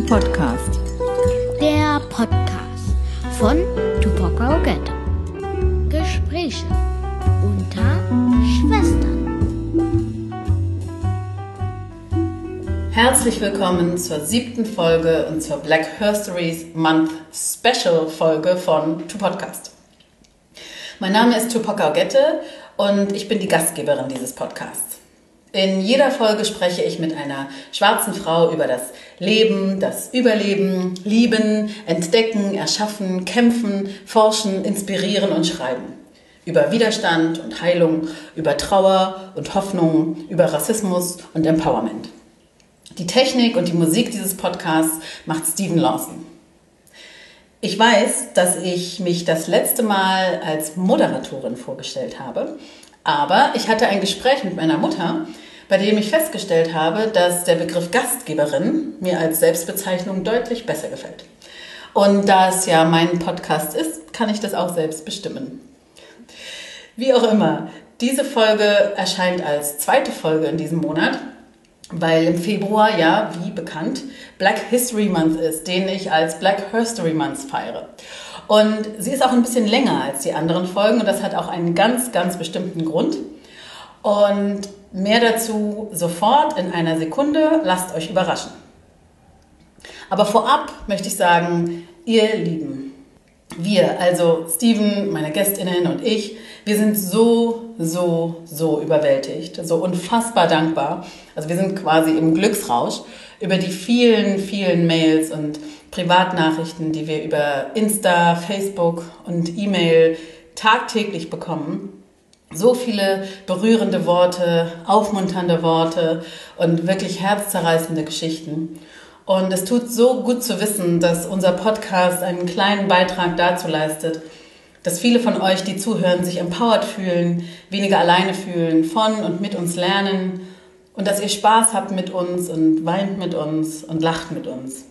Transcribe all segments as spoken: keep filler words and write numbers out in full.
Podcast. Der Podcast von Tupac Ogette. Gespräche unter Schwestern. Herzlich willkommen zur siebten Folge und zur Black History Month Special Folge von Tupodcast. Mein Name ist Tupac Ogette und ich bin die Gastgeberin dieses Podcasts. In jeder Folge spreche ich mit einer schwarzen Frau über das Leben, das Überleben, Lieben, Entdecken, Erschaffen, Kämpfen, Forschen, Inspirieren und Schreiben. Über Widerstand und Heilung, über Trauer und Hoffnung, über Rassismus und Empowerment. Die Technik und die Musik dieses Podcasts macht Stephen Lawson. Ich weiß, dass ich mich das letzte Mal als Moderatorin vorgestellt habe, aber ich hatte ein Gespräch mit meiner Mutter, bei dem ich festgestellt habe, dass der Begriff Gastgeberin mir als Selbstbezeichnung deutlich besser gefällt. Und da es ja mein Podcast ist, kann ich das auch selbst bestimmen. Wie auch immer, diese Folge erscheint als zweite Folge in diesem Monat, weil im Februar, ja, wie bekannt, Black History Month ist, den ich als Black History Month feiere. Und sie ist auch ein bisschen länger als die anderen Folgen und das hat auch einen ganz, ganz bestimmten Grund. Und mehr dazu sofort in einer Sekunde, lasst euch überraschen. Aber vorab möchte ich sagen, ihr Lieben, wir, also Stephen, meine GästInnen und ich, wir sind so, so, so überwältigt, so unfassbar dankbar. Also wir sind quasi im Glücksrausch über die vielen, vielen Mails und Privatnachrichten, die wir über Insta, Facebook und E-Mail tagtäglich bekommen. So viele berührende Worte, aufmunternde Worte und wirklich herzzerreißende Geschichten. Und es tut so gut zu wissen, dass unser Podcast einen kleinen Beitrag dazu leistet, dass viele von euch, die zuhören, sich empowered fühlen, weniger alleine fühlen, von und mit uns lernen und dass ihr Spaß habt mit uns und weint mit uns und lacht mit uns.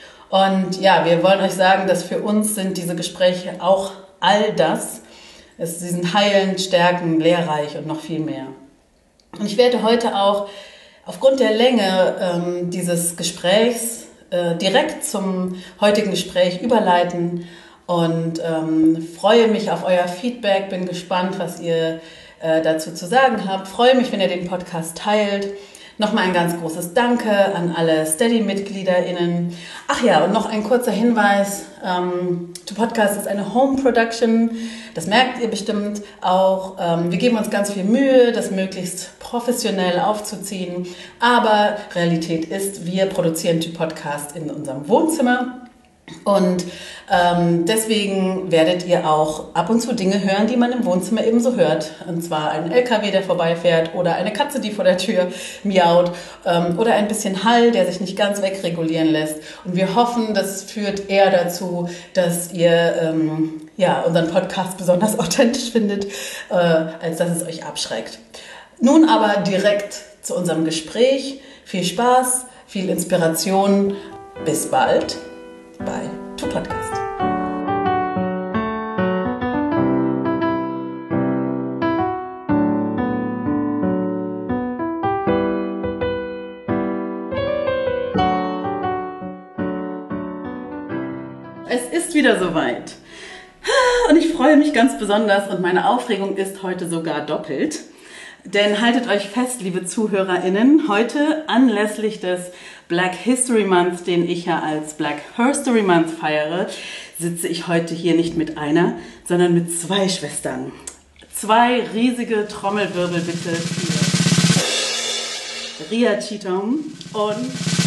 Und ja, wir wollen euch sagen, dass für uns sind diese Gespräche auch all das. Es, sie sind heilend, stärkend, lehrreich und noch viel mehr. Und ich werde heute auch aufgrund der Länge ähm, dieses Gesprächs äh, direkt zum heutigen Gespräch überleiten und ähm, freue mich auf euer Feedback, bin gespannt, was ihr äh, dazu zu sagen habt. Freue mich, wenn ihr den Podcast teilt. Nochmal ein ganz großes Danke an alle Steady-MitgliederInnen. Ach ja, und noch ein kurzer Hinweis. Ähm, Tupodcast ist eine Home-Production. Das merkt ihr bestimmt auch. Ähm, wir geben uns ganz viel Mühe, das möglichst professionell aufzuziehen. Aber Realität ist, wir produzieren Tupodcast in unserem Wohnzimmer. Und ähm, deswegen werdet ihr auch ab und zu Dinge hören, die man im Wohnzimmer ebenso hört. Und zwar ein L K W, der vorbeifährt oder eine Katze, die vor der Tür miaut ähm, oder ein bisschen Hall, der sich nicht ganz wegregulieren lässt. Und wir hoffen, das führt eher dazu, dass ihr ähm, ja, unseren Podcast besonders authentisch findet, äh, als dass es euch abschreckt. Nun aber direkt zu unserem Gespräch. Viel Spaß, viel Inspiration. Bis bald bei Tupodcast. Es ist wieder soweit. Und ich freue mich ganz besonders und meine Aufregung ist heute sogar doppelt. Denn haltet euch fest, liebe ZuhörerInnen, heute anlässlich des Black History Month, den ich ja als Black History Month feiere, sitze ich heute hier nicht mit einer, sondern mit zwei Schwestern. Zwei riesige Trommelwirbel bitte für Ria Cheatham und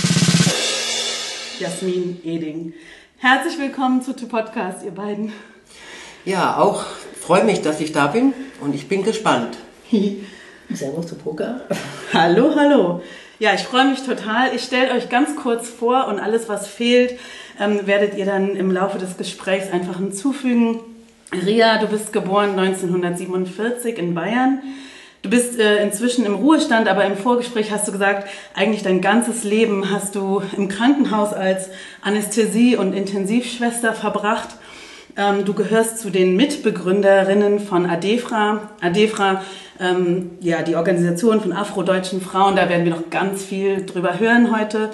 Jasmin Eding. Herzlich willkommen zu Tupodcast, ihr beiden. Ja, auch freue mich, dass ich da bin und ich bin gespannt. Servus Tupoka. Hallo, hallo. Ja, ich freue mich total. Ich stelle euch ganz kurz vor und alles, was fehlt, ähm, werdet ihr dann im Laufe des Gesprächs einfach hinzufügen. Ria, du bist geboren neunzehnhundertsiebenundvierzig in Bayern. Du bist äh, inzwischen im Ruhestand, aber im Vorgespräch hast du gesagt, eigentlich dein ganzes Leben hast du im Krankenhaus als Anästhesie- und Intensivschwester verbracht. Ähm, du gehörst zu den Mitbegründerinnen von ADEFRA. ADEFRA, ähm, ja, die Organisation von afrodeutschen Frauen, da werden wir noch ganz viel drüber hören heute.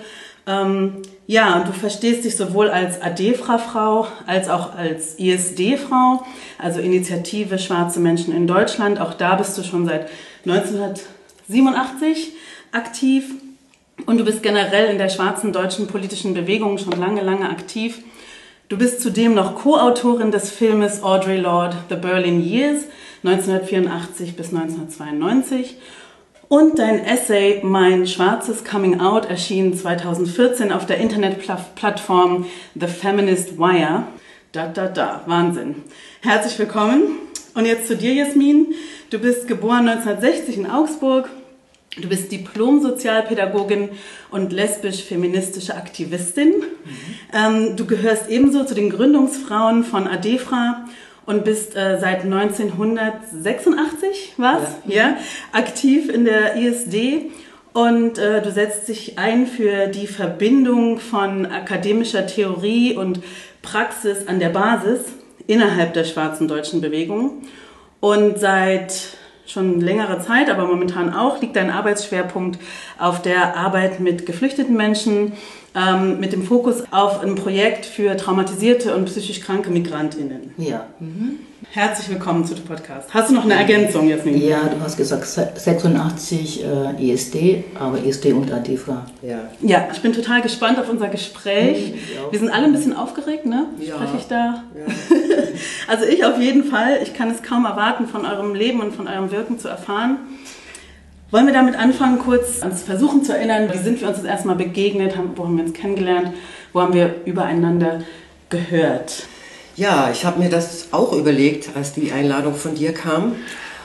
Ähm, ja, und du verstehst dich sowohl als ADEFRA-Frau als auch als I S D-Frau, also Initiative Schwarze Menschen in Deutschland. Auch da bist du schon seit neunzehnhundertsiebenundachtzig aktiv. Und du bist generell in der schwarzen deutschen politischen Bewegung schon lange, lange aktiv. Du bist zudem noch Co-Autorin des Filmes Audre Lorde, The Berlin Years, neunzehnhundertvierundachtzig bis neunzehnhundertzweiundneunzig. Und dein Essay Mein schwarzes Coming Out erschien zweitausendvierzehn auf der Internetplattform The Feminist Wire. Da, da, da, Wahnsinn. Herzlich willkommen. Und jetzt zu dir, Jasmin. Du bist geboren neunzehnhundertsechzig in Augsburg. Du bist Diplom-Sozialpädagogin und lesbisch-feministische Aktivistin. Mhm. Ähm, du gehörst ebenso zu den Gründungsfrauen von ADEFRA und bist äh, seit neunzehnhundertsechsundachtzig was? Ja. Ja, aktiv in der I S D und äh, du setzt dich ein für die Verbindung von akademischer Theorie und Praxis an der Basis innerhalb der schwarzen deutschen Bewegung. Und seit schon längerer Zeit, aber momentan auch, liegt dein Arbeitsschwerpunkt auf der Arbeit mit geflüchteten Menschen, ähm, mit dem Fokus auf ein Projekt für traumatisierte und psychisch kranke MigrantInnen. Ja. Mhm. Herzlich willkommen zu dem Podcast. Hast du noch eine Ergänzung jetzt? Ja, du hast gesagt sechsundachtzig äh, I S D, aber I S D und ADEFRA. Ja. Ja, ich bin total gespannt auf unser Gespräch. Mhm, wir sind alle ein bisschen aufgeregt, ne? Ja. Spreche ich da? Ja. Also ich auf jeden Fall. Ich kann es kaum erwarten, von eurem Leben und von eurem Wirken zu erfahren. Wollen wir damit anfangen, kurz uns versuchen zu erinnern, wie sind wir uns das erste Mal begegnet, wo haben wir uns kennengelernt, wo haben wir übereinander gehört? Ja, ich habe mir das auch überlegt, als die Einladung von dir kam.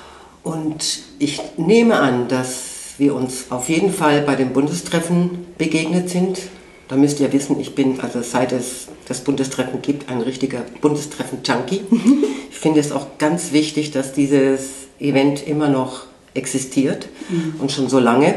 Und ich nehme an, dass wir uns auf jeden Fall bei dem Bundestreffen begegnet sind. Da müsst ihr wissen, ich bin, also seit es das Bundestreffen gibt, ein richtiger Bundestreffen-Junkie. Ich finde es auch ganz wichtig, dass dieses Event immer noch existiert mhm. und schon so lange.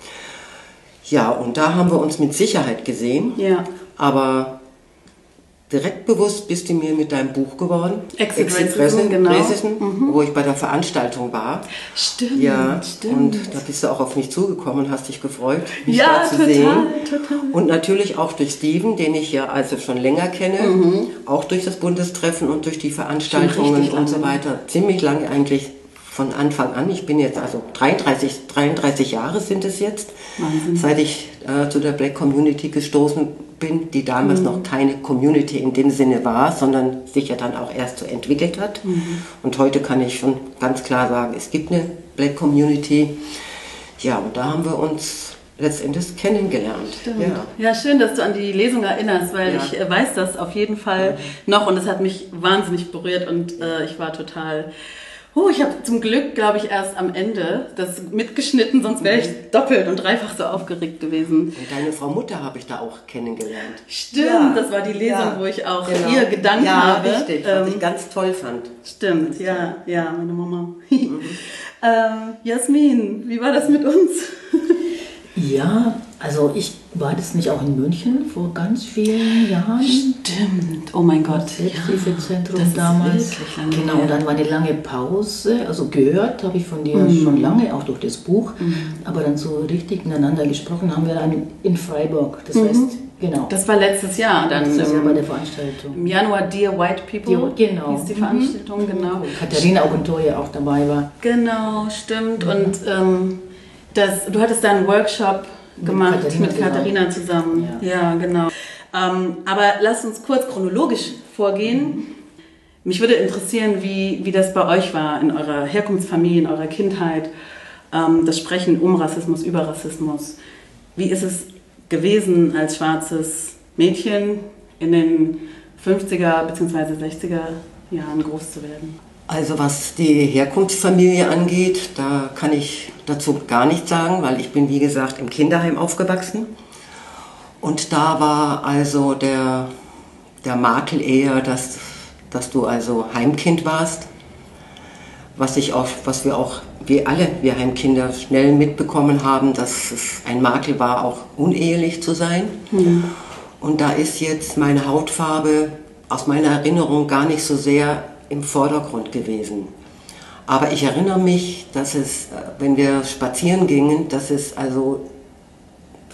Ja, und da haben wir uns mit Sicherheit gesehen. Ja. Aber direkt bewusst bist du mir mit deinem Buch geworden. Exit, Exit Racism, genau. Racism, mhm. wo ich bei der Veranstaltung war. Stimmt, ja, stimmt. Und da bist du auch auf mich zugekommen und hast dich gefreut, mich ja, da zu total, sehen. Total. Und natürlich auch durch Steven, den ich ja also schon länger kenne, mhm. auch durch das Bundestreffen und durch die Veranstaltungen und so weiter. Ziemlich lange eigentlich von Anfang an. Ich bin jetzt also dreiunddreißig, dreiunddreißig Jahre sind es jetzt, Wahnsinn. Seit ich äh, zu der Black Community gestoßen bin, die damals mhm. noch keine Community in dem Sinne war, sondern sich ja dann auch erst so entwickelt hat. Mhm. Und heute kann ich schon ganz klar sagen, es gibt eine Black Community. Ja, und da haben wir uns letztendlich kennengelernt. Ja. ja, schön, dass du an die Lesung erinnerst, weil ja. ich äh, weiß das auf jeden Fall mhm. noch und es hat mich wahnsinnig berührt und äh, ich war total... Oh, ich habe zum Glück, glaube ich, erst am Ende das mitgeschnitten, sonst wäre ich doppelt und dreifach so aufgeregt. Gewesen. Und deine Frau Mutter habe ich da auch kennengelernt. Stimmt, ja. Das war die Lesung, ja. wo ich auch genau. ihr gedankt ja, habe. Ja, richtig, was ähm, ich ganz toll fand. Stimmt, ja, ja, meine Mama. Mhm. ähm, Jasmin, wie war das mit uns? Ja, also ich war das nicht auch in München vor ganz vielen Jahren. Stimmt, oh mein Gott. Selbsthilfezentrum ja, damals. Genau, und dann war eine lange Pause. Also gehört habe ich von dir mhm. schon lange, auch durch das Buch. Mhm. Aber dann so richtig miteinander gesprochen haben wir dann in Freiburg. Das mhm. heißt, genau. Das war letztes Jahr dann. Das ist ja bei der Veranstaltung. Im Januar Dear White People. Dear, genau. Hieß die Veranstaltung, mhm. genau. Und Katharina Augentoye auch dabei war. Genau, stimmt. Mhm. Und ähm, das, du hattest da einen Workshop gemacht mit Katharina, mit Katharina zusammen. zusammen. Ja, ja genau. Ähm, aber lass uns kurz chronologisch vorgehen. Mhm. Mich würde interessieren, wie, wie das bei euch war, in eurer Herkunftsfamilie, in eurer Kindheit, ähm, das Sprechen um Rassismus, über Rassismus. Wie ist es gewesen, als schwarzes Mädchen in den fünfziger bzw. sechziger Jahren groß zu werden? Also was die Herkunftsfamilie angeht, da kann ich dazu gar nichts sagen, weil ich bin, wie gesagt, im Kinderheim aufgewachsen. Und da war also der, der Makel eher, dass, dass du also Heimkind warst, was, ich auch, was wir auch, wir alle, wir Heimkinder, schnell mitbekommen haben, dass es ein Makel war, auch unehelich zu sein. Mhm. Und da ist jetzt meine Hautfarbe aus meiner Erinnerung gar nicht so sehr im Vordergrund gewesen. Aber ich erinnere mich, dass es, wenn wir spazieren gingen, dass es also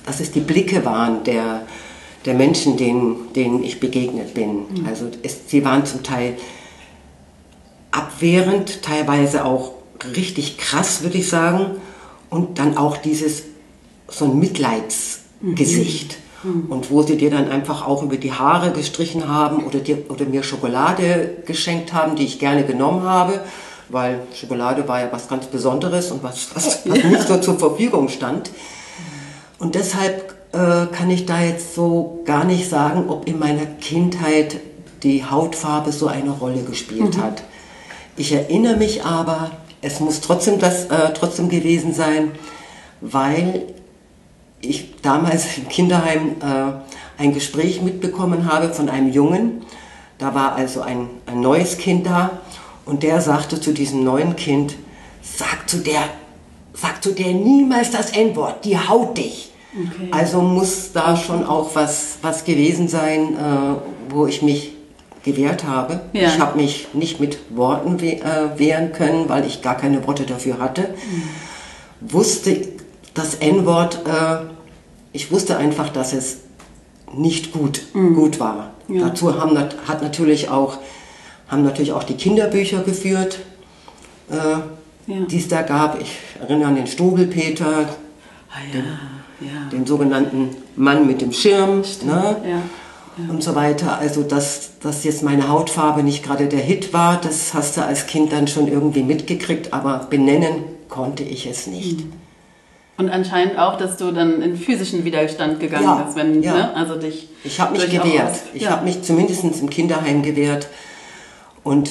dass es die Blicke waren der, der Menschen, denen, denen ich begegnet bin. Mhm. Also es, sie waren zum Teil abwehrend, teilweise auch richtig krass, würde ich sagen. Und dann auch dieses, so ein Mitleidsgesicht. Mhm. Und wo sie dir dann einfach auch über die Haare gestrichen haben oder, dir, oder mir Schokolade geschenkt haben, die ich gerne genommen habe. Weil Schokolade war ja was ganz Besonderes und was, was, was nicht so zur Verfügung stand. Und deshalb äh, kann ich da jetzt so gar nicht sagen, ob in meiner Kindheit die Hautfarbe so eine Rolle gespielt mhm. hat. Ich erinnere mich aber, es muss trotzdem das äh, trotzdem gewesen sein, weil ich damals im Kinderheim äh, ein Gespräch mitbekommen habe von einem Jungen. Da war also ein, ein neues Kind da und der sagte zu diesem neuen Kind, sag zu der, sag zu der niemals das En-Wort, die haut dich. Okay. Also muss da schon auch was, was gewesen sein, äh, wo ich mich gewehrt habe. Ja. Ich habe mich nicht mit Worten we- äh, wehren können, weil ich gar keine Worte dafür hatte. Mhm. Wusste das En-Wort, äh, ich wusste einfach, dass es nicht gut, mhm. gut war. Ja. Dazu haben, hat natürlich auch, haben natürlich auch die Kinderbücher geführt, äh, ja. die es da gab. Ich erinnere an den Struwwelpeter, ah, ja. den, ja. den sogenannten Mann mit dem Schirm, ne? ja. Ja. und so weiter. Also dass, dass jetzt meine Hautfarbe nicht gerade der Hit war, das hast du als Kind dann schon irgendwie mitgekriegt, aber benennen konnte ich es nicht. Mhm. Und anscheinend auch, dass du dann in physischen Widerstand gegangen ja, bist, wenn ja. ne? also dich. Ich habe mich gewehrt. Ich ja. habe mich zumindest im Kinderheim gewehrt. Und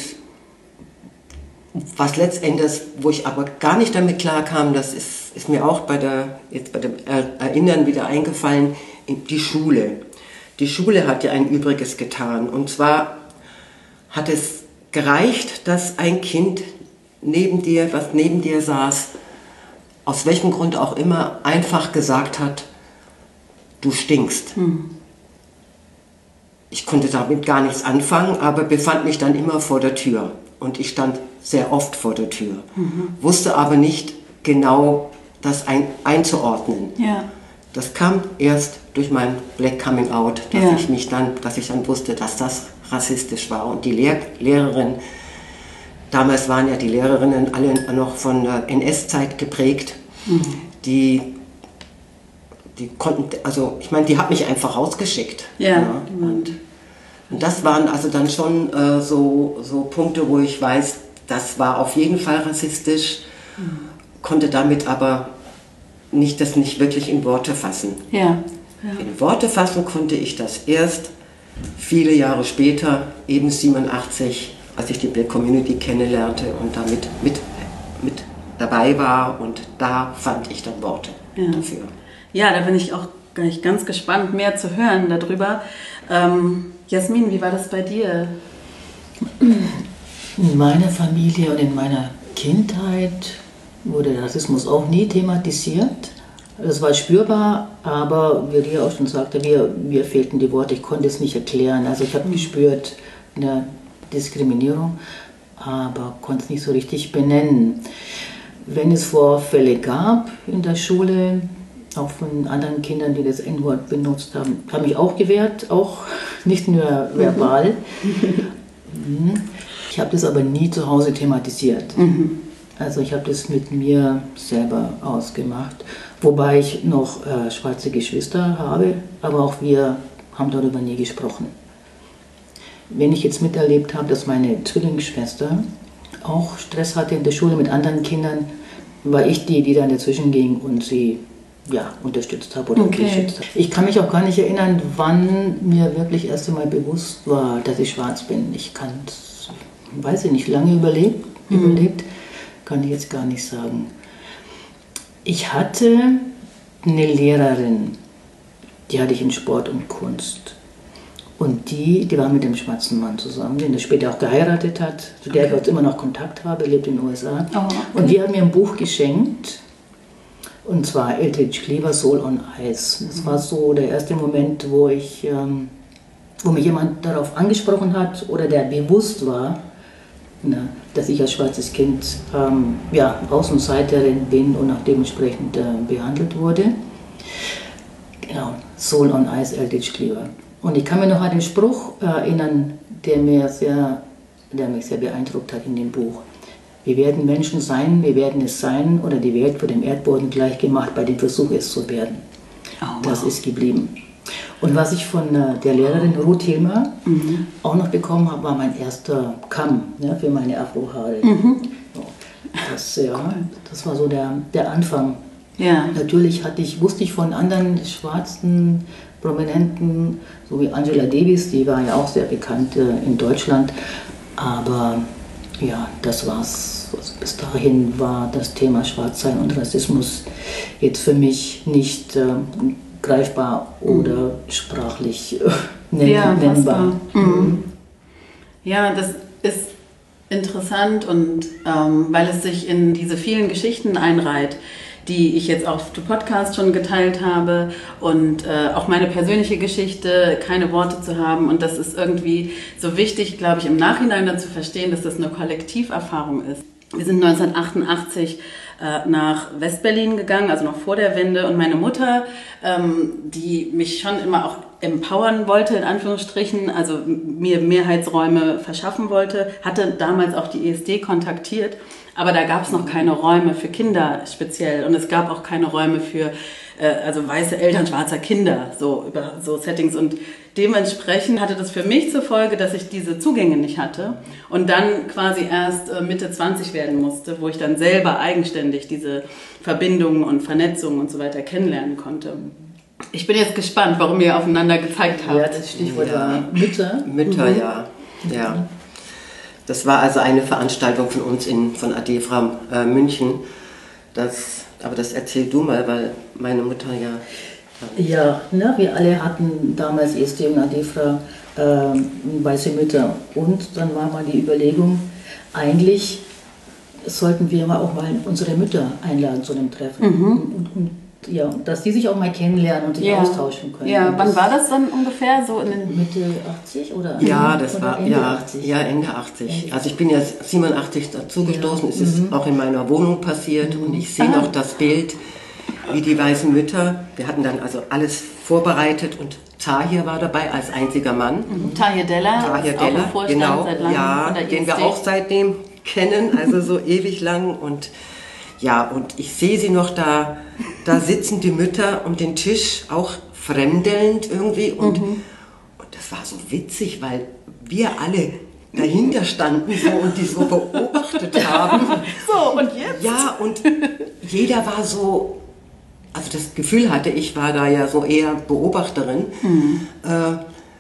was letztendlich, wo ich aber gar nicht damit klarkam, das ist, ist mir auch bei der jetzt bei dem Erinnern wieder eingefallen, in die Schule. Die Schule hat ja ein Übriges getan. Und zwar hat es gereicht, dass ein Kind neben dir, was neben dir saß, aus welchem Grund auch immer, einfach gesagt hat, du stinkst. Hm. Ich konnte damit gar nichts anfangen, aber befand mich dann immer vor der Tür. Und ich stand sehr oft vor der Tür. Mhm. Wusste aber nicht genau, das ein, einzuordnen. Ja. Das kam erst durch mein Black Coming Out, dass, ja. ich mich dann, dass ich dann wusste, dass das rassistisch war. Und die Lehr- Lehrerin, damals waren ja die Lehrerinnen alle noch von der N S-Zeit geprägt. Mhm. Die, die konnten, also ich meine, die hat mich einfach rausgeschickt. Ja. Ja. Und, und das waren also dann schon äh, so, so Punkte, wo ich weiß, das war auf jeden Fall rassistisch, mhm. konnte damit aber nicht, das nicht wirklich in Worte fassen. Ja. Ja. In Worte fassen konnte ich das erst viele Jahre später, eben siebenundachtzig, als ich die Black Community kennenlernte und damit mit, mit dabei war, und da fand ich dann Worte ja. dafür. Ja, da bin ich auch gleich ganz gespannt, mehr zu hören darüber. Ähm, Jasmin, wie war das bei dir? In meiner Familie und in meiner Kindheit wurde Rassismus auch nie thematisiert. Es war spürbar, aber wie Ria auch schon sagte, mir, mir fehlten die Worte, ich konnte es nicht erklären. Also ich habe mhm. gespürt, eine Diskriminierung, aber konnte es nicht so richtig benennen. Wenn es Vorfälle gab in der Schule, auch von anderen Kindern, die das En-Wort benutzt haben, habe ich auch gewehrt, auch nicht nur verbal. Mhm. Ich habe das aber nie zu Hause thematisiert. Mhm. Also ich habe das mit mir selber ausgemacht, wobei ich noch äh, schwarze Geschwister habe, aber auch wir haben darüber nie gesprochen. Wenn ich jetzt miterlebt habe, dass meine Zwillingsschwester auch Stress hatte in der Schule mit anderen Kindern, war ich die, die dann dazwischen ging und sie ja, unterstützt habe oder okay. unterstützt habe. Ich kann mich auch gar nicht erinnern, wann mir wirklich erst einmal bewusst war, dass ich schwarz bin. Ich kann es, weiß ich nicht, lange überlebt, mhm. überlebt, kann ich jetzt gar nicht sagen. Ich hatte eine Lehrerin, die hatte ich in Sport und Kunst. Und die, die war mit dem schwarzen Mann zusammen, den er später auch geheiratet hat, zu der okay. ich heute immer noch Kontakt habe, lebt in den U S A. Oh, okay. Und die hat mir ein Buch geschenkt, und zwar Eldridge Cleaver, Soul on Ice. Das mhm. war so der erste Moment, wo, ich, ähm, wo mich jemand darauf angesprochen hat oder der bewusst war, na, dass ich als schwarzes Kind ähm, ja, Außenseiterin bin und auch dementsprechend äh, behandelt wurde. Genau, Soul on Ice, Eldridge Cleaver. Und ich kann mir noch an den Spruch erinnern, der, mir sehr, der mich sehr beeindruckt hat in dem Buch. Wir werden Menschen sein, wir werden es sein, oder die Welt wird dem Erdboden gleichgemacht bei dem Versuch, es zu werden. Oh, wow. Das ist geblieben. Und was ich von der Lehrerin Ruth Hilmer mhm. auch noch bekommen habe, war mein erster Kamm, ja, für meine Afrohaare. Mhm. So, das, ja, das war so der, der Anfang. Ja. Natürlich hatte ich, wusste ich von anderen schwarzen Prominenten, so wie Angela Davis, die war ja auch sehr bekannt äh, in Deutschland, aber ja, das war's. Also bis dahin war das Thema Schwarzsein und Rassismus jetzt für mich nicht äh, greifbar oder mhm. sprachlich äh, nenn, ja, nennbar. Mhm. Ja, das ist interessant und ähm, weil es sich in diese vielen Geschichten einreiht, die ich jetzt auf dem Podcast schon geteilt habe und äh, auch meine persönliche Geschichte, keine Worte zu haben. Und das ist irgendwie so wichtig, glaube ich, im Nachhinein dann zu verstehen, dass das eine Kollektiverfahrung ist. Wir sind neunzehnhundertachtundachtzig äh, nach Westberlin gegangen, also noch vor der Wende. Und meine Mutter, ähm, die mich schon immer auch empowern wollte, in Anführungsstrichen, also mir Mehrheitsräume verschaffen wollte, hatte damals auch die E S D kontaktiert. Aber da gab es noch keine Räume für Kinder speziell und es gab auch keine Räume für äh, also weiße Eltern schwarzer Kinder, so über so Settings. Und dementsprechend hatte das für mich zur Folge, dass ich diese Zugänge nicht hatte und dann quasi erst äh, Mitte zwanzig werden musste, wo ich dann selber eigenständig diese Verbindungen und Vernetzungen und so weiter kennenlernen konnte. Ich bin jetzt gespannt, warum ihr aufeinander gezeigt habt. Ja, das Stichwort ja. war Mütter. Mütter, mhm. ja. ja. Das war also eine Veranstaltung von uns in, von Adefra äh, München. Das, aber das erzähl du mal, weil meine Mutter ja... Ja, ne, wir alle hatten damals E S D und Adefra äh, weiße Mütter. Und dann war mal die Überlegung, eigentlich sollten wir mal auch mal unsere Mütter einladen zu einem Treffen. Mhm. Und, und, ja, dass die sich auch mal kennenlernen und sich ja. austauschen können. Ja, und wann war das dann ungefähr? So in den Mitte achtzig oder? Ja, das oder war Ende ja, achtzig? Ja, Ende achtzig. Also ich bin ja siebenundachtzig dazugestoßen, ja. es ist mhm. auch in meiner Wohnung passiert mhm. und ich sehe noch das Bild, wie die weißen Mütter, wir hatten dann also alles vorbereitet und Tahir war dabei als einziger Mann. Mhm. Tahir Della, Tahir Della, auch genau, seit langem ja, den wir auch seitdem kennen, also so ewig lang und ja, und ich sehe sie noch da, da sitzen die Mütter um den Tisch, auch fremdelnd irgendwie. Und, mhm. und das war so witzig, weil wir alle dahinter standen so und die so beobachtet haben. So, und jetzt? Ja, und jeder war so, also das Gefühl hatte ich, war da ja so eher Beobachterin, mhm. äh,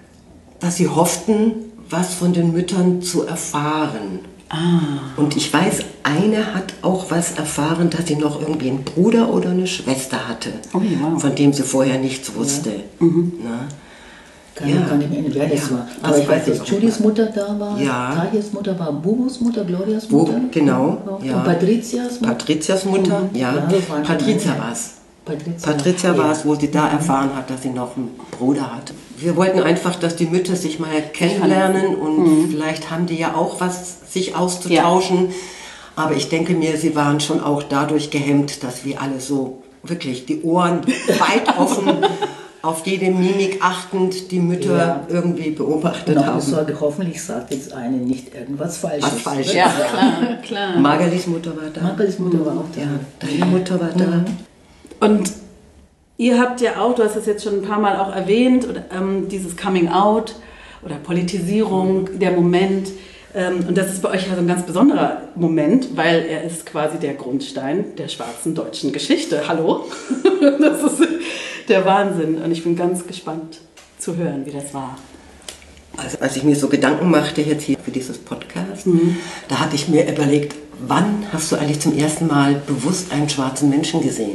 dass sie hofften, was von den Müttern zu erfahren. Ah. Und ich weiß, eine hat auch was erfahren, dass sie noch irgendwie einen Bruder oder eine Schwester hatte, oh, wow. von dem sie vorher nichts wusste. Ja. Mhm. Na? Kann ja. gar nicht mehr erinnern, wer das ja, war. Aber das ich weiß, dass Judys Mutter da war, ja. Tahirs Mutter war, Bubus Mutter, Glorias Mutter. Bo, genau. Ja. Und Patrizias Mutter. Patrizias Mutter, mhm. ja. ja Patricia war es. Patricia, Patricia war es, wo sie da mhm. erfahren hat, dass sie noch einen Bruder hat. Wir wollten einfach, dass die Mütter sich mal kennenlernen und mhm. vielleicht haben die ja auch was, sich auszutauschen. Ja. Aber ich denke mir, sie waren schon auch dadurch gehemmt, dass wir alle so wirklich die Ohren weit offen, auf jede Mimik achtend die Mütter ja. irgendwie beobachtet genau, haben. Sorge, hoffentlich sagt jetzt eine nicht irgendwas Falsches. Was Falsches. Ja, klar, klar. Margalis Mutter war da. Margalis Mutter mhm. war auch da. Ja, deine Mutter war da. Mhm. Und ihr habt ja auch, du hast es jetzt schon ein paar Mal auch erwähnt, oder, ähm, dieses Coming Out oder Politisierung, mhm. der Moment. Ähm, und das ist bei euch ja so ein ganz besonderer Moment, weil er ist quasi der Grundstein der schwarzen deutschen Geschichte. Hallo? Das ist der Wahnsinn. Und ich bin ganz gespannt zu hören, wie das war. Also als ich mir so Gedanken machte jetzt hier für dieses Podcast, mhm. da hatte ich mir überlegt, wann hast du eigentlich zum ersten Mal bewusst einen schwarzen Menschen gesehen?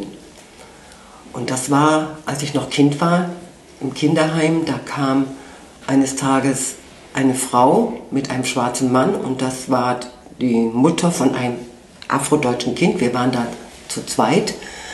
Und das war, als ich noch Kind war, im Kinderheim, da kam eines Tages eine Frau mit einem schwarzen Mann und das war die Mutter von einem afrodeutschen Kind. Wir waren da zu zweit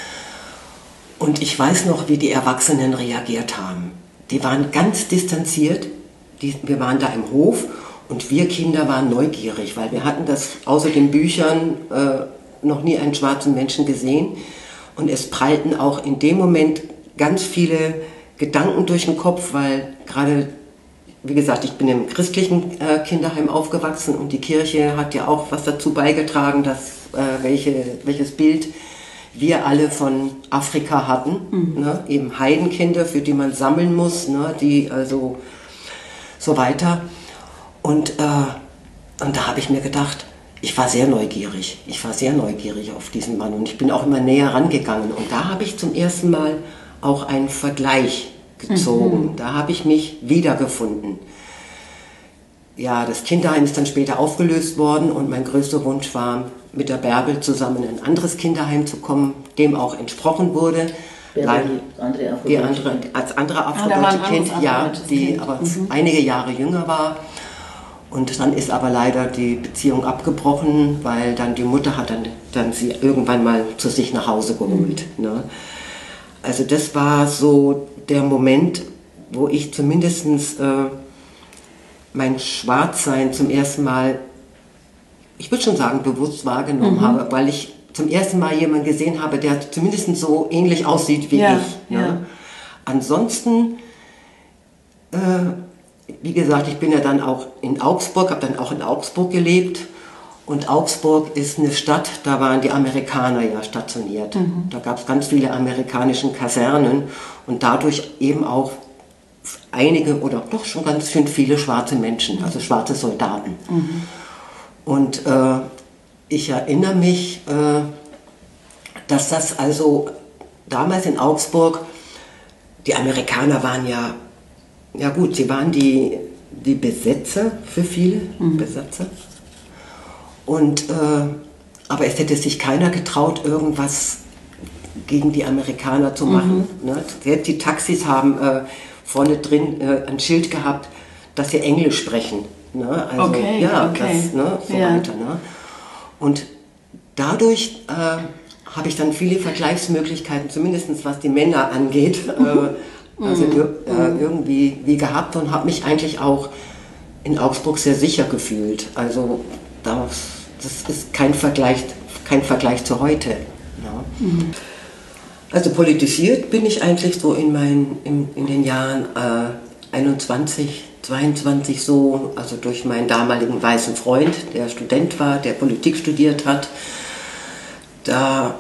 und ich weiß noch, wie die Erwachsenen reagiert haben. Die waren ganz distanziert, die, wir waren da im Hof und wir Kinder waren neugierig, weil wir hatten das außer den Büchern äh, noch nie einen schwarzen Menschen gesehen. Und es prallten auch in dem Moment ganz viele Gedanken durch den Kopf, weil gerade, wie gesagt, ich bin im christlichen äh, Kinderheim aufgewachsen und die Kirche hat ja auch was dazu beigetragen, dass äh, welche, welches Bild wir alle von Afrika hatten. Mhm. Ne? Eben Heidenkinder, für die man sammeln muss, ne? Die also so weiter. Und, äh, und da habe ich mir gedacht, ich war sehr neugierig. Ich war sehr neugierig auf diesen Mann und ich bin auch immer näher rangegangen. Und da habe ich zum ersten Mal auch einen Vergleich gezogen. Mhm. Da habe ich mich wiedergefunden. Ja, das Kinderheim ist dann später aufgelöst worden und mein größter Wunsch war, mit der Bärbel zusammen in ein anderes Kinderheim zu kommen, dem auch entsprochen wurde. Bärbel, die andere die andere, als andere afrodeutsche ah, Kind, ja, die Kind. aber Mhm. einige Jahre jünger war. Und dann ist aber leider die Beziehung abgebrochen, weil dann die Mutter hat dann, dann sie irgendwann mal zu sich nach Hause geholt. Mhm. Ne? Also das war so der Moment, wo ich zumindest äh, mein Schwarzsein zum ersten Mal, ich würde schon sagen, bewusst wahrgenommen mhm. habe, weil ich zum ersten Mal jemanden gesehen habe, der zumindest so ähnlich aussieht wie ja, ich. Ne? Ja. Ansonsten, äh, wie gesagt, ich bin ja dann auch in Augsburg, habe dann auch in Augsburg gelebt. Und Augsburg ist eine Stadt, da waren die Amerikaner ja stationiert. Mhm. Da gab es ganz viele amerikanische Kasernen und dadurch eben auch einige oder doch schon ganz schön viele schwarze Menschen, also schwarze Soldaten. Mhm. Und äh, ich erinnere mich, äh, dass das also damals in Augsburg, die Amerikaner waren ja, ja gut, sie waren die, die Besetzer für viele, mhm. Besatzer. Und, äh, aber es hätte sich keiner getraut, irgendwas gegen die Amerikaner zu machen. Mhm. Ne? Selbst die Taxis haben äh, vorne drin äh, ein Schild gehabt, dass sie Englisch sprechen. Ne? Also, okay, ja, okay. Das, ne? So ja. weiter. Ne? Und dadurch äh, habe ich dann viele Vergleichsmöglichkeiten, zumindest was die Männer angeht, äh, also mhm. äh, irgendwie wie gehabt und habe mich eigentlich auch in Augsburg sehr sicher gefühlt. Also das, das ist kein Vergleich, kein Vergleich zu heute. Ja. Mhm. Also politisiert bin ich eigentlich so in, mein, in, in den Jahren äh, einundzwanzig, zweiundzwanzig so, also durch meinen damaligen weißen Freund, der Student war, der Politik studiert hat. Da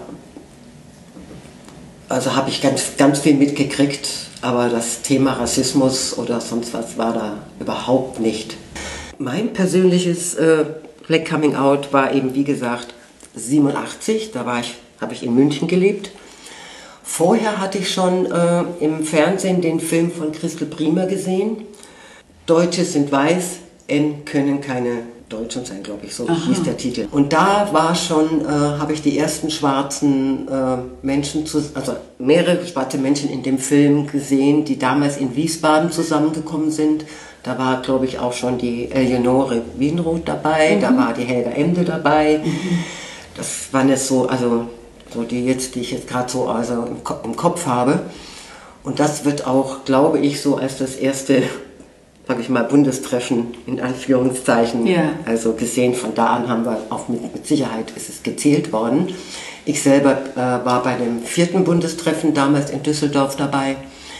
also habe ich ganz, ganz viel mitgekriegt, aber das Thema Rassismus oder sonst was war da überhaupt nicht. Mein persönliches äh, Black Coming Out war eben, wie gesagt, siebenundachtzig, da war ich, habe ich in München gelebt. Vorher hatte ich schon äh, im Fernsehen den Film von Christel Priemer gesehen. Deutsche sind weiß, N können keine Deutschen sein, glaube ich, so Aha. hieß der Titel. Und da war schon, äh, habe ich die ersten schwarzen äh, Menschen, zu, also mehrere schwarze Menschen in dem Film gesehen, die damals in Wiesbaden zusammengekommen sind. Da war, glaube ich, auch schon die Eleonore Wienroth dabei, mhm. da war die Helga Emde dabei. Mhm. Das waren jetzt so, also so die jetzt, die ich jetzt gerade so also im, Ko- im Kopf habe. Und das wird auch, glaube ich, so als das erste, sage ich mal, Bundestreffen in Anführungszeichen, yeah. also gesehen. Von da an haben wir auch mit, mit Sicherheit ist es gezählt worden. Ich selber äh, war bei dem vierten Bundestreffen damals in Düsseldorf dabei.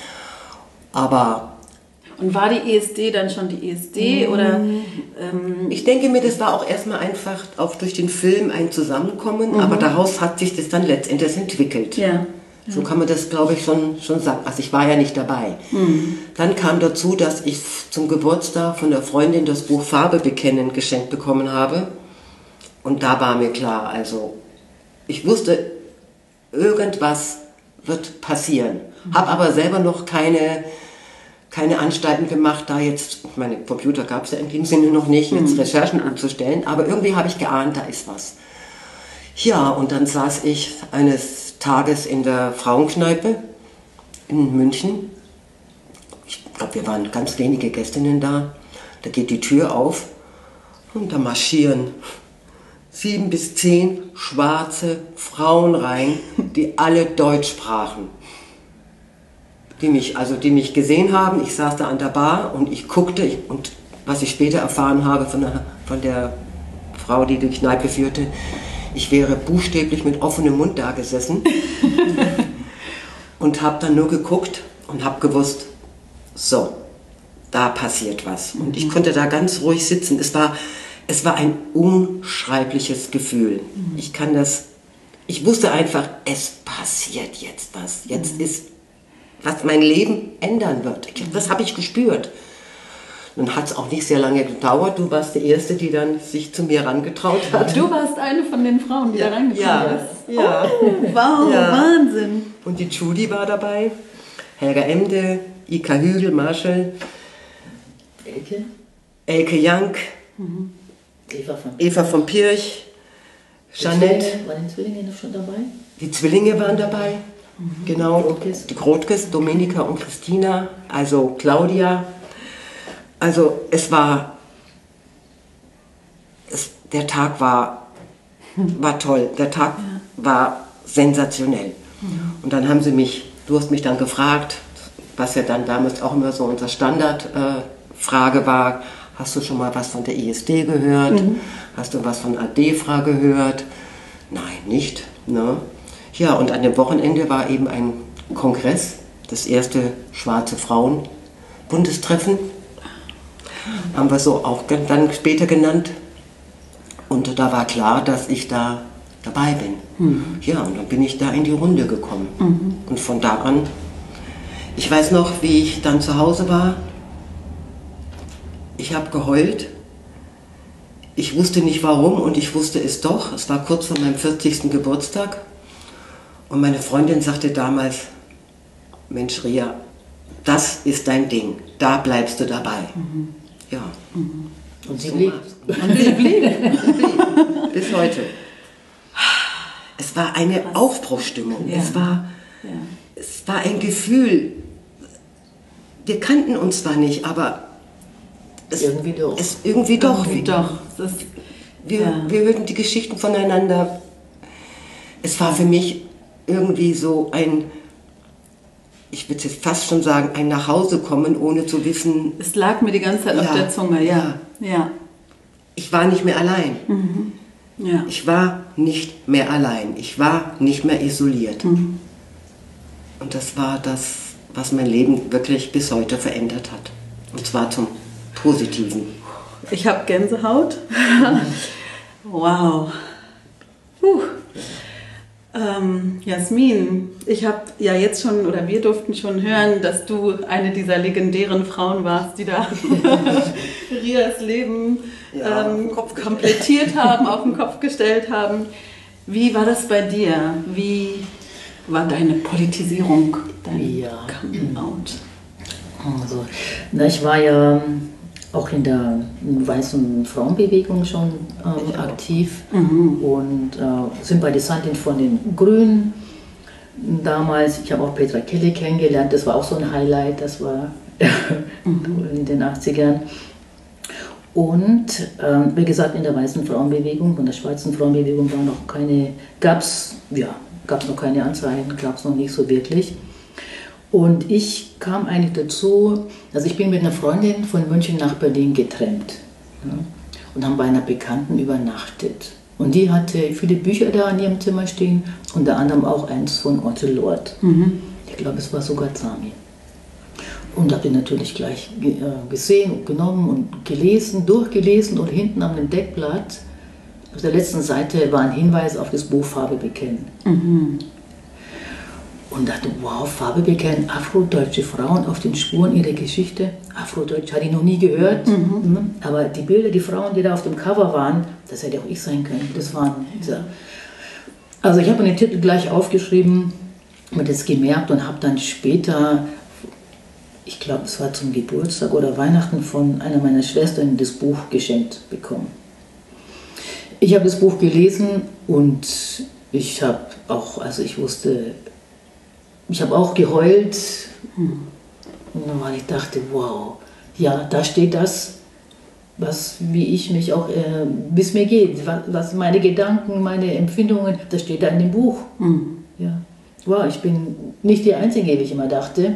Aber und war die E S D dann schon die E S D? Mhm. Oder, ähm ich denke mir, das war auch erstmal einfach auch durch den Film ein Zusammenkommen, mhm. aber daraus hat sich das dann letztendlich entwickelt. Ja. So kann man das, glaube ich, schon, schon sagen. Also ich war ja nicht dabei. Mhm. Dann kam dazu, dass ich zum Geburtstag von der Freundin das Buch Farbe bekennen geschenkt bekommen habe. Und da war mir klar, also ich wusste, irgendwas wird passieren. Mhm. Habe aber selber noch keine, keine Anstalten gemacht, da jetzt, meine Computer gab es ja in dem Sinne noch nicht, jetzt mhm. Recherchen anzustellen. Aber irgendwie habe ich geahnt, da ist was. Ja, und dann saß ich eines Tages in der Frauenkneipe in München. Ich glaube, wir waren ganz wenige Gästinnen da. Da geht die Tür auf und da marschieren sieben bis zehn schwarze Frauen rein, die alle Deutsch sprachen. Die mich, also die mich gesehen haben. Ich saß da an der Bar und ich guckte und was ich später erfahren habe von der, von der Frau, die die Kneipe führte, ich wäre buchstäblich mit offenem Mund da gesessen. und habe dann nur geguckt und habe gewusst, so, da passiert was. Und ich konnte da ganz ruhig sitzen. Es war, es war ein unschreibliches Gefühl. Ich kann das, ich wusste einfach, es passiert jetzt was. Jetzt ist, was mein Leben ändern wird. Das habe ich gespürt. Dann hat es auch nicht sehr lange gedauert. Du warst die Erste, die dann sich zu mir herangetraut hat. Du warst eine von den Frauen, die Ja, da reingekommen ja, ist. ja. Oh, wow, Ja. Wahnsinn. Und die Judy war dabei, Helga Emde, Ika Hügel, Marshall, Elke, Elke Jank, Eva von Eva von Pirch, Jeanette. Zwillinge, waren die Zwillinge noch schon dabei? Die Zwillinge waren dabei, genau. Grotkes. Die Grotkes, Domenica und Christina, also Claudia. Also es war, es, der Tag war, war toll, der Tag war sensationell. Und dann haben sie mich, du hast mich dann gefragt, was ja dann damals auch immer so unsere Standardfrage äh, Frage war, hast du schon mal was von der I S D gehört? Mhm. Hast du was von A D F R A gehört? Nein, nicht. Ne? Ja, und an dem Wochenende war eben ein Kongress, das erste Schwarze Frauen-Bundestreffen, haben wir so auch dann später genannt. Und da war klar, dass ich da dabei bin. Mhm. Ja, und dann bin ich da in die Runde gekommen. Mhm. Und von da an, ich weiß noch, wie ich dann zu Hause war. Ich habe geheult. Ich wusste nicht warum und ich wusste es doch. Es war kurz vor meinem vierzigsten Geburtstag. Und meine Freundin sagte damals, Mensch Ria, das ist dein Ding. Da bleibst du dabei. Mhm. Ja. Mhm. Und sie blieb. Und sie blieb. Sie blieb. Bis heute. Es war eine Krass. Aufbruchsstimmung. Ja. Es war, ja. es war ein Gefühl. Wir kannten uns zwar nicht, aber es, irgendwie doch. Es irgendwie doch. Irgendwie doch. Das, wir, ja. wir hörten die Geschichten voneinander. Es war für mich irgendwie so ein, ich würde jetzt fast schon sagen, ein Nachhausekommen, ohne zu wissen. Es lag mir die ganze Zeit ja, auf der Zunge, ja. ja. ja. Ich war nicht mehr allein. Mhm. Ja. Ich war nicht mehr allein. Ich war nicht mehr isoliert. Mhm. Und das war das, was mein Leben wirklich bis heute verändert hat. Und zwar zum Positiven. Ich habe Gänsehaut. Wow. Puh. Ähm, Jasmin, ich habe ja jetzt schon, oder wir durften schon hören, dass du eine dieser legendären Frauen warst, die da Rias Leben ja, ähm, komplettiert haben, auf den Kopf gestellt haben. Wie war das bei dir? Wie war deine Politisierung, dein ja. Coming-out? Also, na, ich war ja auch in der weißen Frauenbewegung schon ähm, aktiv mhm. und äh, Sympathisantin von den Grünen damals. Ich habe auch Petra Kelly kennengelernt, das war auch so ein Highlight, das war mhm. in den achtzigern. Und ähm, wie gesagt, in der weißen Frauenbewegung, in der schwarzen Frauenbewegung war noch keine, gab es ja, gab's noch keine Anzeigen, gab es noch nicht so wirklich. Und ich kam eigentlich dazu, also ich bin mit einer Freundin von München nach Berlin getrennt ja, und haben bei einer Bekannten übernachtet. Und die hatte viele Bücher da in ihrem Zimmer stehen, unter anderem auch eins von Audre Lorde. Mhm. Ich glaube, es war sogar Zami. Und habe den natürlich gleich gesehen und genommen und gelesen, durchgelesen und hinten am Deckblatt, auf der letzten Seite war ein Hinweis auf das Buch Farbe bekennen. Mhm. Und dachte, wow, Farbe bekennen, afrodeutsche Frauen auf den Spuren ihrer Geschichte. Afrodeutsch hatte ich noch nie gehört, mhm. aber die Bilder, die Frauen, die da auf dem Cover waren, das hätte auch ich sein können. Das waren, ja. Also ich habe den Titel gleich aufgeschrieben, mir das gemerkt und habe dann später, ich glaube, es war zum Geburtstag oder Weihnachten von einer meiner Schwestern das Buch geschenkt bekommen. Ich habe das Buch gelesen und ich habe auch, also ich wusste, ich habe auch geheult und dann war ich dachte, wow, ja, da steht das, was, wie ich mich auch, äh, wie es mir geht, was, was meine Gedanken, meine Empfindungen, das steht da in dem Buch. Mhm. Ja. Wow, ich bin nicht die Einzige, wie ich immer dachte.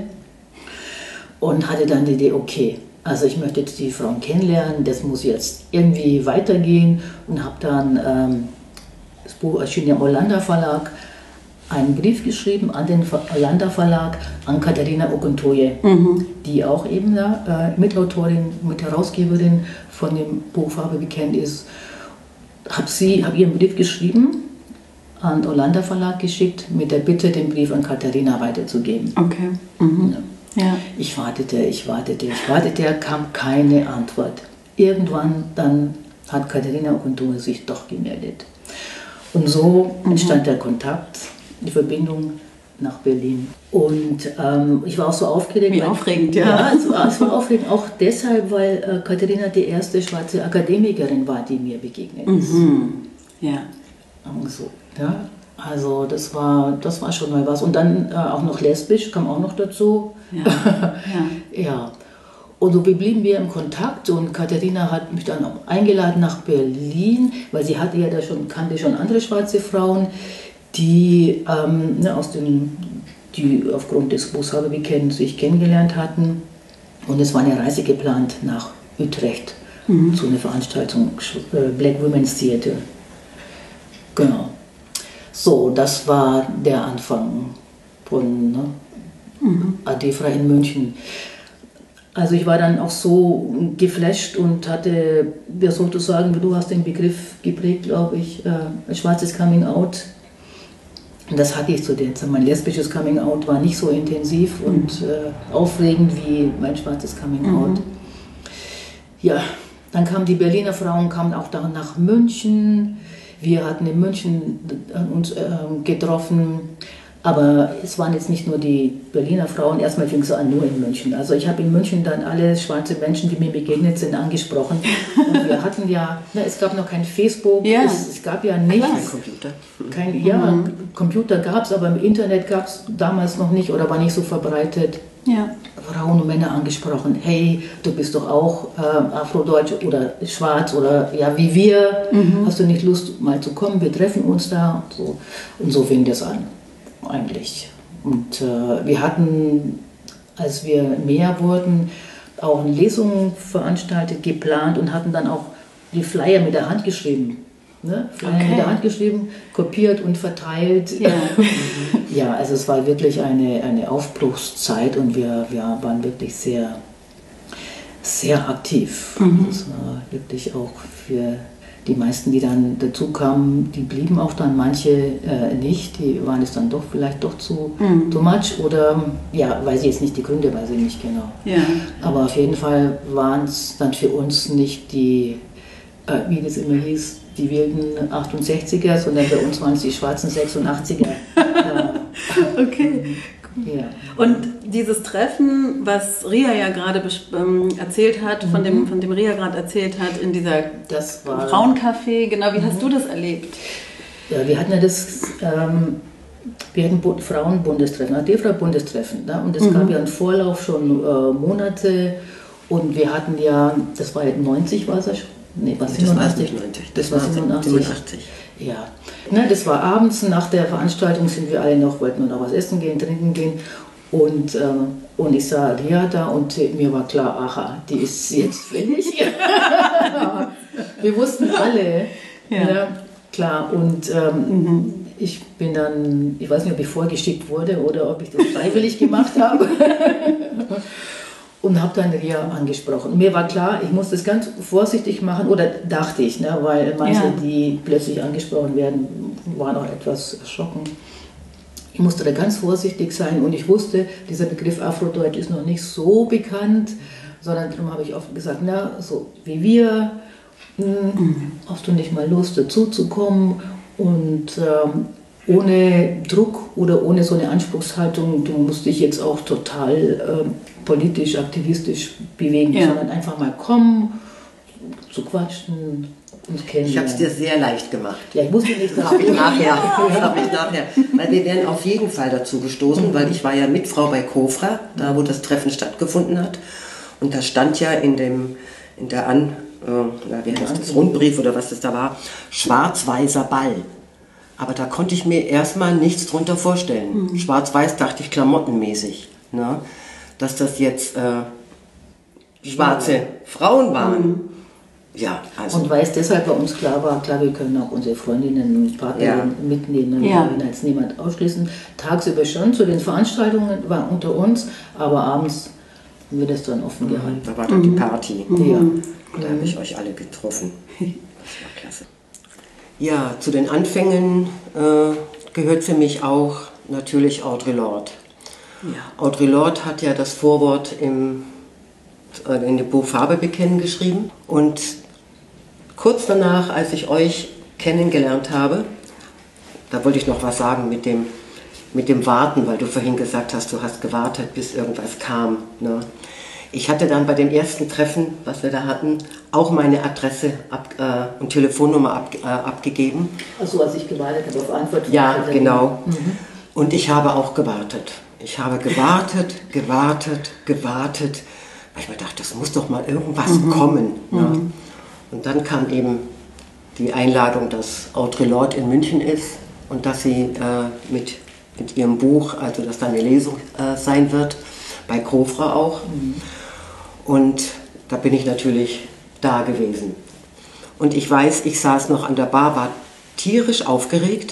Und hatte dann die Idee, okay, also ich möchte jetzt die Frauen kennenlernen, das muss jetzt irgendwie weitergehen und habe dann, ähm, das Buch erschien ja im Hollander Verlag, einen Brief geschrieben an den Orlando Verlag, an Katharina Oguntoye, mhm. die auch eben da äh, Mitautorin, Mitherausgeberin von dem Buch Farbe bekennt ist. Habe sie, habe ihren Brief geschrieben, an den Orlando Verlag geschickt, mit der Bitte, den Brief an Katharina weiterzugeben. Okay. Mhm. Ja. Ja. Ich wartete, ich wartete, ich wartete, kam keine Antwort. Irgendwann dann hat Katharina Oguntoye sich doch gemeldet. Und so entstand mhm. der Kontakt, die Verbindung nach Berlin. Und ähm, ich war auch so aufgeregt. Wie weil, aufregend, ja. Ja, es war, es war aufregend, auch deshalb, weil äh, Katharina die erste schwarze Akademikerin war, die mir begegnet ist. Mhm. Ja. So, ja. Also das war, das war schon mal was. Und dann äh, auch noch lesbisch, kam auch noch dazu. Ja. Ja. Ja. Und so blieben wir im Kontakt und Katharina hat mich dann auch eingeladen nach Berlin, weil sie hatte ja da schon, kannte schon andere schwarze Frauen, die, ähm, ne, aus dem, die aufgrund des Buchs Farbe bekennen sich kennengelernt hatten. Und es war eine Reise geplant nach Utrecht mhm. zu einer Veranstaltung, äh, Black Women's Theater. Genau. So, das war der Anfang von ne, mhm. Adefra in München. Also ich war dann auch so geflasht und hatte, wer sozusagen, du hast den Begriff geprägt, glaube ich, äh, schwarzes Coming Out. Und das hatte ich zu der Zeit. Mein lesbisches Coming Out war nicht so intensiv mhm. und äh, aufregend wie mein schwarzes Coming Out. Mhm. Ja, dann kamen die Berliner Frauen, kamen auch dann nach München. Wir hatten in München uns äh, getroffen. Aber es waren jetzt nicht nur die Berliner Frauen, erstmal fing es an, nur in München. Also ich habe in München dann alle schwarze Menschen, die mir begegnet sind, angesprochen. Und wir hatten ja, ne, es gab noch kein Facebook, ja. es, es gab ja nichts. Kein Computer. Kein, ja, mhm. Computer gab es, aber im Internet gab es damals noch nicht oder war nicht so verbreitet. Ja. Frauen und Männer angesprochen, hey, du bist doch auch äh, Afrodeutsch oder schwarz oder ja, wie wir, mhm. hast du nicht Lust mal zu kommen, wir treffen uns da. Und so, und so fing das an. Eigentlich. Und äh, wir hatten, als wir mehr wurden, auch eine Lesung veranstaltet, geplant und hatten dann auch die Flyer mit der Hand geschrieben. Ne? Flyer okay. mit der Hand geschrieben, kopiert und verteilt. Ja, ja, also es war wirklich eine, eine Aufbruchszeit und wir, wir waren wirklich sehr, sehr aktiv. Mhm. Das war wirklich auch für die meisten, die dann dazu kamen, die blieben auch dann, manche äh, nicht, die waren es dann doch vielleicht doch zu mhm. too much oder, ja, weiß ich jetzt nicht die Gründe, weiß ich nicht genau. Ja. Aber auf jeden Fall waren es dann für uns nicht die, äh, wie das immer hieß, die wilden achtundsechziger, sondern bei uns waren es die schwarzen sechsundachtziger. Ja. Okay. Ja. Und dieses Treffen, was Ria ja gerade ähm, erzählt hat, mhm. von dem, von dem Ria gerade erzählt hat, in dieser das war, Frauencafé, genau, wie mhm. hast du das erlebt? Ja, wir hatten ja das, ähm, wir hatten Frauenbundestreffen, Adefra-Bundestreffen, ne? Und es mhm. gab ja einen Vorlauf schon äh, Monate und wir hatten ja, das war ja neunzig, war es ja schon? Nee, war siebenundachtzig. Das war siebenundachtzig. Ja, ne, das war abends, nach der Veranstaltung sind wir alle noch, wollten noch was essen gehen, trinken gehen und, äh, und ich sah Ria da und mir war klar, aha, die ist jetzt fällig. Wir wussten alle, ja. Ne, klar, und ähm, mhm. ich bin dann, ich weiß nicht, ob ich vorgeschickt wurde oder ob ich das freiwillig gemacht habe. Und habe dann Ria angesprochen. Und mir war klar, ich muss das ganz vorsichtig machen, oder dachte ich, ne, weil manche, ja. die plötzlich angesprochen werden, waren auch etwas erschrocken. Ich musste da ganz vorsichtig sein und ich wusste, dieser Begriff Afrodeutsch ist noch nicht so bekannt, sondern darum habe ich oft gesagt, na, so wie wir, mh, mhm. hast du nicht mal Lust dazu zu kommen und ähm, ohne Druck oder ohne so eine Anspruchshaltung, du musst dich jetzt auch total äh, politisch, aktivistisch bewegen, ja. sondern einfach mal kommen, zu quatschen und kennenlernen. Ich habe es dir sehr leicht gemacht. Ja, ich wusste nicht, das habe ich nachher. Das habe ich nachher. Weil wir wären auf jeden Fall dazu gestoßen, mhm. weil ich war ja Mitfrau bei Kofra, da wo das Treffen stattgefunden hat. Und da stand ja in dem, in der An, äh, wie heißt das, Rundbrief oder was das da war, schwarz-weißer Ball. Aber da konnte ich mir erstmal nichts drunter vorstellen. Mhm. Schwarz-weiß dachte ich klamottenmäßig. Ne? Dass das jetzt äh, schwarze Frauen waren. Mhm. Ja, also. Und weil es deshalb bei uns klar war, klar, wir können auch unsere Freundinnen und Partnerinnen Ja. mitnehmen, wir Ja. wollen jetzt niemand ausschließen. Tagsüber schon, zu den Veranstaltungen war unter uns, aber abends haben wir das dann offen gehalten. Da war dann die Party. Ja. Und da habe ich euch alle getroffen. Das war klasse. Ja, zu den Anfängen äh, gehört für mich auch natürlich Audre Lorde. Ja. Audre Lorde hat ja das Vorwort im, äh, in dem Buch Farbe bekennen geschrieben. Und kurz danach, als ich euch kennengelernt habe, da wollte ich noch was sagen mit dem, mit dem Warten, weil du vorhin gesagt hast, du hast gewartet, bis irgendwas kam. Ne? Ich hatte dann bei dem ersten Treffen, was wir da hatten, auch meine Adresse ab, äh, und Telefonnummer ab, äh, abgegeben. Also als ich gewartet habe auf Antwort. von Ja, Katharina. genau. Mhm. Und ich habe auch gewartet. Ich habe gewartet, gewartet, gewartet, weil ich mir dachte, das muss doch mal irgendwas Mhm. kommen. Ne? Mhm. Und dann kam eben die Einladung, dass Audre Lorde in München ist und dass sie äh, mit, mit ihrem Buch, also dass da eine Lesung äh, sein wird, bei Kofra auch. Mhm. Und da bin ich natürlich da gewesen. Und ich weiß, ich saß noch an der Bar, war tierisch aufgeregt.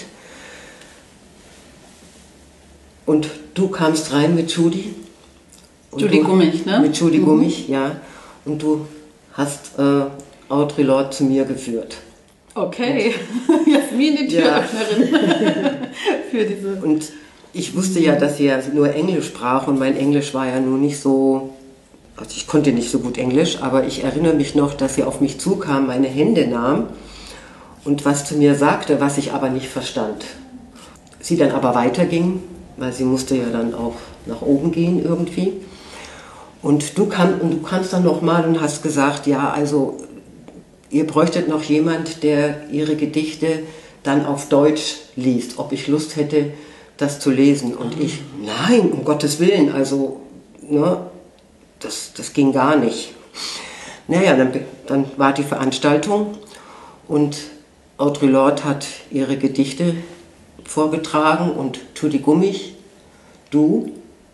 Und du kamst rein mit Judy. Und Judy du, Gummich, ne? Mit Judy Mhm. Gummich, ja. Und du hast äh, Audre Lorde zu mir geführt. Okay, Jasmin, die Ja. Türöffnerin für diese... Und ich wusste ja, dass sie ja nur Englisch sprach und mein Englisch war ja nur nicht so, also ich konnte nicht so gut Englisch, aber ich erinnere mich noch, dass sie auf mich zukam, meine Hände nahm und was zu mir sagte, was ich aber nicht verstand. Sie dann aber weiterging, weil sie musste ja dann auch nach oben gehen irgendwie. Und du, kann, und du kamst dann nochmal und hast gesagt, ja, also ihr bräuchtet noch jemand, der ihre Gedichte dann auf Deutsch liest, ob ich Lust hätte, das zu lesen. Und ich, nein, um Gottes Willen, also, ne, das, das ging gar nicht. Naja, dann, dann war die Veranstaltung und Audre Lorde hat ihre Gedichte vorgetragen und Judy Gummich, du,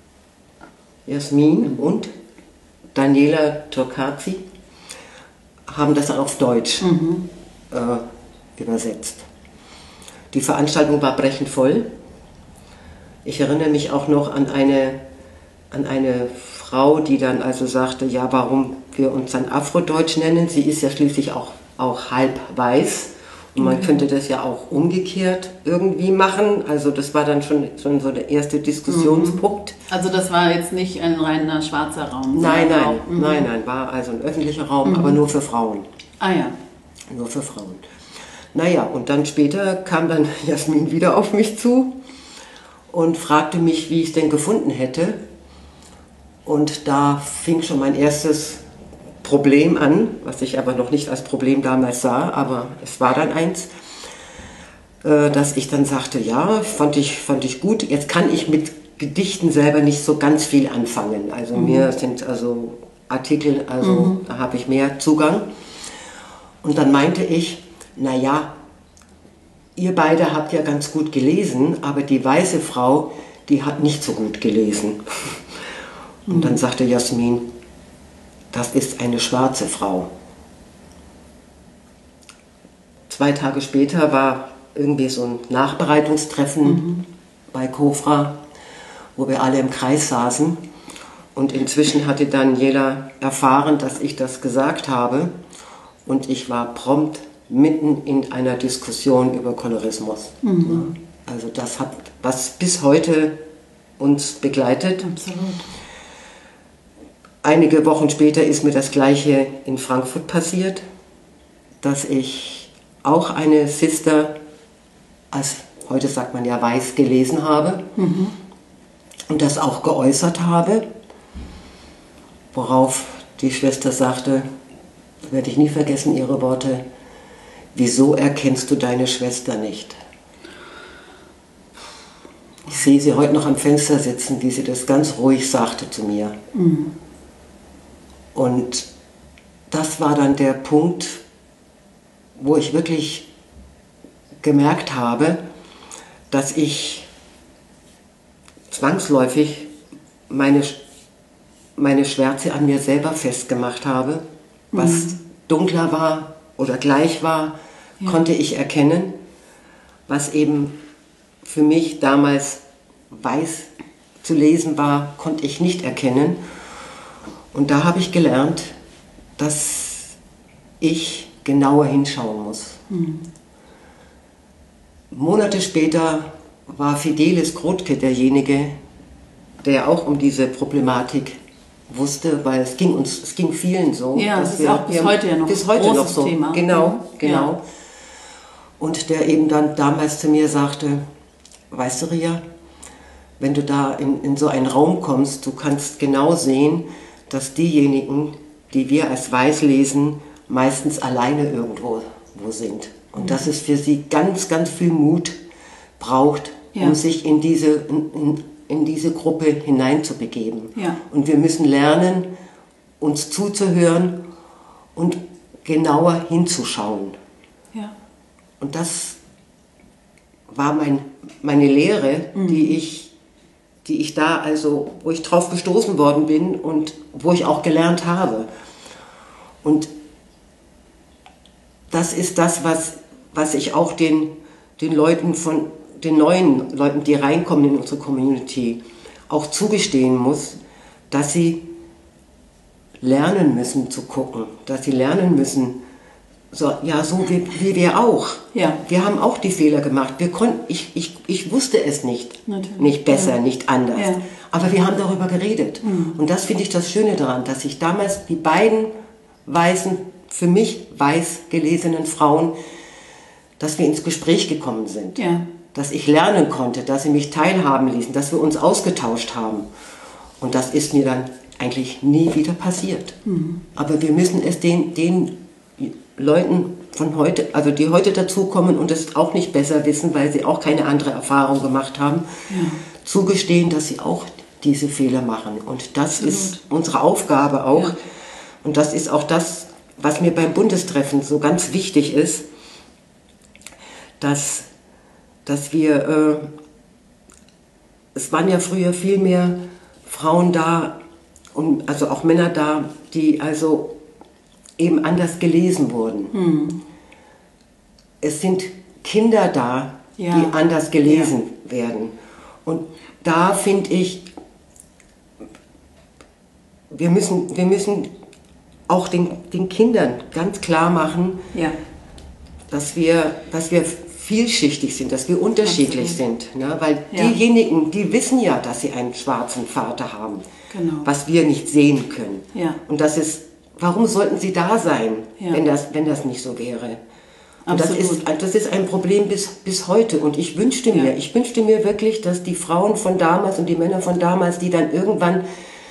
Jasmin und Daniela Turcazi haben das dann auf Deutsch Mhm. äh, übersetzt. Die Veranstaltung war brechend voll. Ich erinnere mich auch noch an eine, an eine Frau, die dann also sagte, ja, warum wir uns dann Afrodeutsch nennen. Sie ist ja schließlich auch, auch halb weiß. Und man könnte das ja auch umgekehrt irgendwie machen. Also das war dann schon, schon so der erste Diskussionspunkt. Also das war jetzt nicht ein reiner schwarzer Raum? Nein, sondern nein, auch- mhm. nein, nein, war also ein öffentlicher Raum, aber nur für Frauen. Ah ja. Nur für Frauen. Naja, und dann später kam dann Jasmin wieder auf mich zu und fragte mich, wie ich es denn gefunden hätte. Und da fing schon mein erstes Problem an, was ich aber noch nicht als Problem damals sah, aber es war dann eins, äh, dass ich dann sagte, ja, fand ich, fand ich gut, jetzt kann ich mit Gedichten selber nicht so ganz viel anfangen. Also mhm. mir sind also Artikel, also mhm. da habe ich mehr Zugang. Und dann meinte ich, naja, ihr beide habt ja ganz gut gelesen, aber die weiße Frau, die hat nicht so gut gelesen. Und mhm. dann sagte Jasmin, das ist eine schwarze Frau. Zwei Tage später war irgendwie so ein Nachbereitungstreffen mhm. bei Kofra, wo wir alle im Kreis saßen. Und inzwischen hatte Daniela erfahren, dass ich das gesagt habe. Und ich war prompt mitten in einer Diskussion über Kolorismus. Mhm. Also das hat, was bis heute uns begleitet. Absolut. Einige Wochen später ist mir das Gleiche in Frankfurt passiert, dass ich auch eine Sister, als heute sagt man ja weiß, gelesen habe mhm. und das auch geäußert habe, worauf die Schwester sagte, werde ich nie vergessen, ihre Worte, wieso erkennst du deine Schwester nicht? Ich sehe sie heute noch am Fenster sitzen, wie sie das ganz ruhig sagte zu mir. Mhm. Und das war dann der Punkt, wo ich wirklich gemerkt habe, dass ich zwangsläufig meine, meine Schwärze an mir selber festgemacht habe, was, mhm. dunkler war oder gleich war, ja. konnte ich erkennen, was eben für mich damals weiß zu lesen war, konnte ich nicht erkennen. Und da habe ich gelernt, dass ich genauer hinschauen muss. Mhm. Monate später war Fidelis Grotke derjenige, der auch um diese Problematik wusste, weil es ging uns, es ging vielen so. Ja, dass das wir, ist auch bis wir, heute ja noch bis ein heute großes noch so. Thema. Genau, genau. Ja. Und der eben dann damals zu mir sagte, weißt du, Ria, wenn du da in, in so einen Raum kommst, du kannst genau sehen, dass diejenigen, die wir als weiß lesen, meistens alleine irgendwo wo sind. Und mhm. dass es für sie ganz, ganz viel Mut braucht, ja. um sich in diese, in, in, in diese Gruppe hineinzubegeben. Ja. Und wir müssen lernen, uns zuzuhören und genauer hinzuschauen. Ja. Und das war mein, meine Lehre, mhm. die ich die ich da also, wo ich drauf gestoßen worden bin und wo ich auch gelernt habe. Und das ist das, was, was ich auch den, den Leuten von, den neuen Leuten, die reinkommen in unsere Community, auch zugestehen muss, dass sie lernen müssen zu gucken, dass sie lernen müssen, so, ja, so wie, wie wir auch. Ja. Wir haben auch die Fehler gemacht. Wir konnten, ich, ich, ich wusste es nicht. Natürlich. Nicht besser, ja. nicht anders. Ja. Aber wir haben darüber geredet. Mhm. Und das finde ich das Schöne daran, dass ich damals die beiden weißen, für mich weiß gelesenen Frauen, dass wir ins Gespräch gekommen sind. Ja. Dass ich lernen konnte, dass sie mich teilhaben ließen, dass wir uns ausgetauscht haben. Und das ist mir dann eigentlich nie wieder passiert. Mhm. Aber wir müssen es den, den Leuten von heute, also die heute dazukommen und es auch nicht besser wissen, weil sie auch keine andere Erfahrung gemacht haben, ja. zugestehen, dass sie auch diese Fehler machen. Und das Absolut. Ist unsere Aufgabe auch. Ja. Und das ist auch das, was mir beim Bundestreffen so ganz wichtig ist, dass, dass wir, äh, es waren ja früher viel mehr Frauen da, und also auch Männer da, die also eben anders gelesen wurden. Hm. Es sind Kinder da, ja. die anders gelesen ja. werden. Und da finde ich, wir müssen, wir müssen auch den, den Kindern ganz klar machen, ja. dass, wir, dass wir vielschichtig sind, dass wir unterschiedlich Absolut. Sind. Ne? Weil ja. diejenigen, die wissen ja, dass sie einen schwarzen Vater haben, genau. was wir nicht sehen können. Ja. Und das ist, warum sollten sie da sein, ja. wenn, das, wenn das nicht so wäre? Und das ist, das ist ein Problem bis, bis heute. Und ich wünschte mir, ja. ich wünschte mir wirklich, dass die Frauen von damals und die Männer von damals, die dann irgendwann,